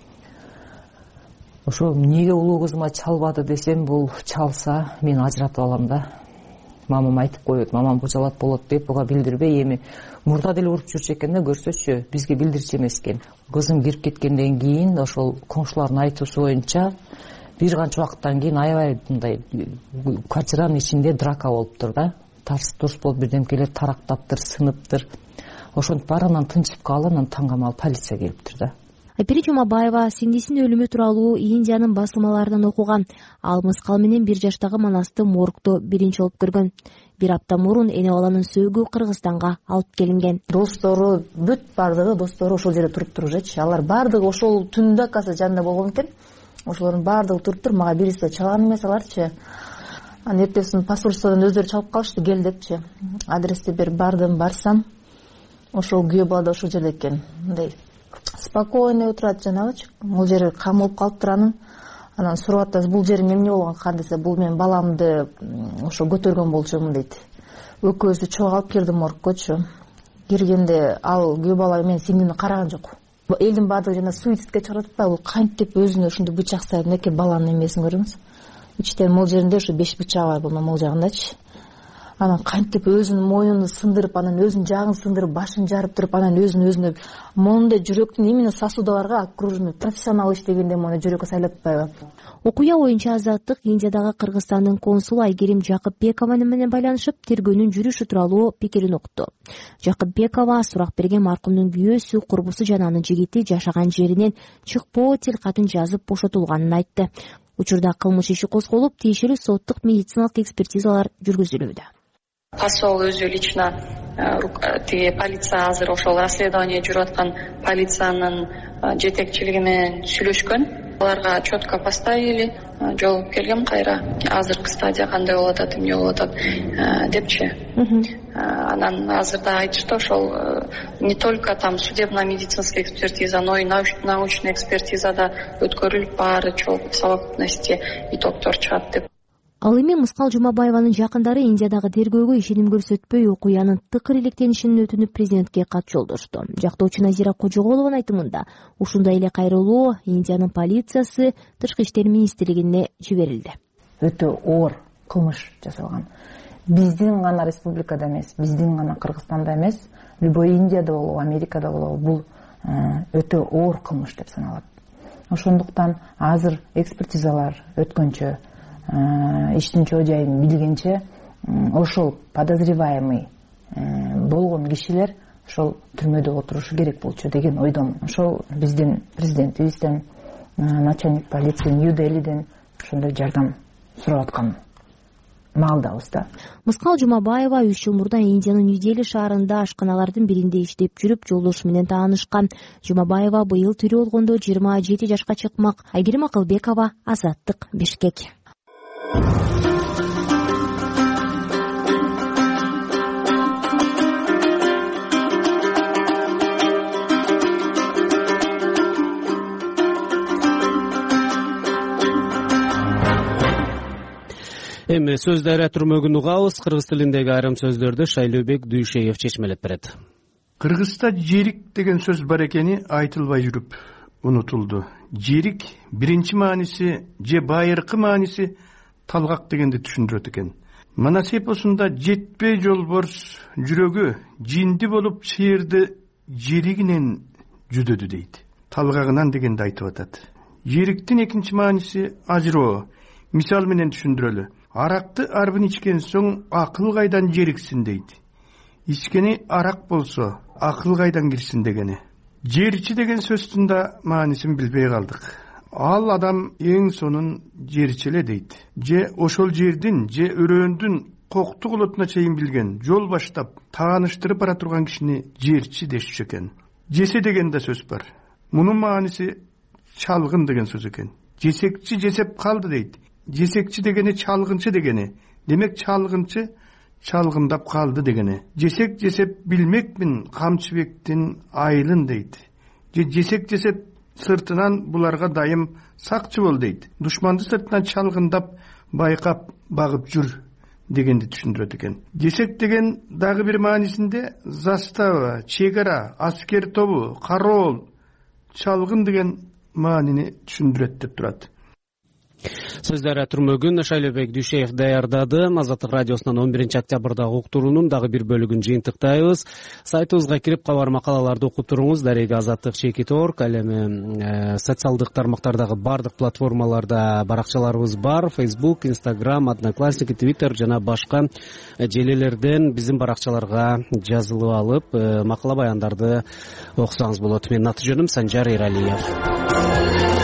Ошо эмнеге улуу кызыма чалбады десем, бул чалса мен ажыратып алам да. Мамам айтып коет, мамам божалат болот деп буга билдирбей, эми мурда деле уруп жүрчү экен да, көрсөчү, бизге билдирчү эмес экен. Кызым кирип кеткенден кийин ошол коңшулардын айтуусу боюнча бир канча убакыттан кийин аябай мындай квартиранын ичинде драка болуптур да. Тарс турс болуп бирдемкелер тарактаптыр, сыныптыр. Ошентип бар, анан тынчып калып, анан таң камал полиция келиптир да. Айпери Жумабаева сиңдисинин өлүмү тууралуу Индиянын басылмаларынан окуган. Ал Мыскал менен бир жаштагы Манасты моргто биринчи болуп көргөн. Бир апта мурун эне баланын сөөгү Кыргызстанга алып келинген. Достору бүт бардыгы достору ошол жерде туруптур жечи. Алар бардыгы ошол түндө каса жанында болгон экен. Ошолордун бардыгы туруптур, мага бириси чалган эмес аларчы. Анан эртесин посольстводон өздөрү чалып калышты, кел депчи. Адрести берип бардым, барсам ошол күйөө бала да ошол жерде экен. Мындай спокойно отурат жанагычы. Бул жери камылып калыптыр анын. Анан сурап атат, бул жериң эмне болгон кан десе, бул мен баламды ошо көтөргөн болчумун дейт. Экөөсү чогуу алып кирди моргкочу. Киргенде ал күйөө бала мен сиңдимди караган жок. Элдин баардыгы жана суицидке чыгарып атпайбы, бул кантип өзүнө ушундай бычак салып, мынакей баланын эмесин көрүңүз. Ичтен мол жеринде ошо беш бычагы бар, бул мол жагындачы. Анан кантип өзүнүн моюнун сындырып, анан өзүнүн жагын сындырып, башын жарып туруп, анан өзүн өзүнө мондай жүрөктүн именно сосудаларга окружный профессионал иштегенде мону жүрөккө сайлап атпайбы. Окуя боюнча Азаттык Индиядагы Кыргызстандын консулу Айгерим Жакыпбекова менен байланышып, тергөөнүн жүрүшү тууралуу пикирин укту. Жакыпбекова сурак берген маркумдун күйөөсү, курбусу жана анын жигити жашаган жеринен чыкпоо тилкатын жазып бошотулганын айтты. Учурда кылмыш иши козголуп, тиешелүү соттук медициналык экспертизалар жүргүзүлүүдө. Посол өзү лично тиги полиция азыр ошол расследование жүрүп аткан полициянын жетекчилиги менен сүйлөшкөн. Аларга четко поставили, жооп келгем кайра. Азыркы стадия кандай болуп атат, эмне болуп атат депчи. Анан азырда айтышты, ошол не только там судебно-медицинская экспертиза, но и научная экспертиза да өткөрүлүп, баары чогуу совокупности итогдор чыгат деп. Ал эми Мыскал Жумабаеванын жакындары Индиядагы тергөөгө ишеним көрсөтпөй, окуянын тыкыр иликтенишинин өтүнүп президентке кат жолдошту. Жактоочу Назира Кожоголованын айтымында, ушундай эле кайрылуу Индиянын полициясы Тышкы иштер министрлигине жиберилди. Өтө оор кылмыш жасалган. Биздин гана республикада эмес, биздин гана Кыргызстанда эмес, любой Индияда болобу, Америкада болобу, бул өтө оор кылмыш деп саналат. Ошондуктан азыр экспертизалар өткөнчө, иштин чоо жайын билгенче, ошол подозреваемый болгон кишилер ошол түрмөдө отурушу керек болчу деген ойдомун. Ошол биздин президентибизден, начальник полиции Нью-Делиден ошондой жардам сурап аткан маалдабыз да. Мыскал Жумабаева үч жыл мурда Индиянын Нью-Дели шаарында ашканалардын биринде иштеп жүрүп, жолдошу менен таанышкан. Жумабаева быйыл тирүү болгондо жыйырма жети жашка чыкмак. Айгерим Акылбекова, Азаттык, Бишкек. Эми сөз дайра түрмөгүн угабыз. Кыргыз тилиндеги айрым сөздөрдү Шайлообек Дүйшеев чечмелеп берет. Кыргызста жерик деген сөз бар экени айтылбай жүрүп унутулду. Жерик биринчи мааниси же байыркы мааниси талгак дегенди түшүндүрөт экен. Манас эпосунда жетпей жолборс жүрөгү жинди болуп сыйырды жеригинен жүдөдү дейт. Талгагынан дегенди айтып атат. Жериктин экинчи мааниси ажыроо. Мисал менен түшүндүрөлү. Аракты арбын ичкен соң акыл кайдан жериксин дейт. Ичкени арак болсо акыл кайдан кирсин дегени. Жерчи деген сөздүн да маанисин билбей калдык. Ал адам эң сонун жерчи эле дейт. Же ошол жердин же өрөөндүн коктук олотуна чейин билген, жол баштап тааныштырып бара турган кишини жерчи дешчү экен. Жесе деген да сөз бар. Мунун мааниси чалгын деген сөз экен. Жесекчи жесеп калды дейт. Жесекчи дегени чалгынчы дегени. Демек чалгынчы чалгындап калды дегени. Жесек жесеп билмекмин Камчыбектин айылын дейт. Же жесек жесеп сыртынан буларга дайым сакчы бол дейт. Душманды сыртынан чалгындап байкап багып жүр дегенди түшүндүрөт экен. Жесек деген дагы бир маанисинде застава, чегара, аскер тобу, кароол, чалгын деген маанини түшүндүрөт деп турат. Сөздөрү Түрмөгүн Шайлообек Дүйшеев даярдады. Азаттык радиосунан он биринчи октябрдагы уктуруунун дагы бир бөлүгүн жыйынтыктайбыз. Сайтыбызга кирип кабар макалаларды окуп туруңуз. Дареги Азаттык чекит орг, ал эми социалдык тармактардагы бардык платформаларда баракчаларыбыз бар. Facebook, Instagram, Одноклассники, Twitter жана башка желелерден биздин баракчаларга жазылып алып, макала баяндарды окусаңыз болот. Менин аты жөнүм Санжар Эралиев.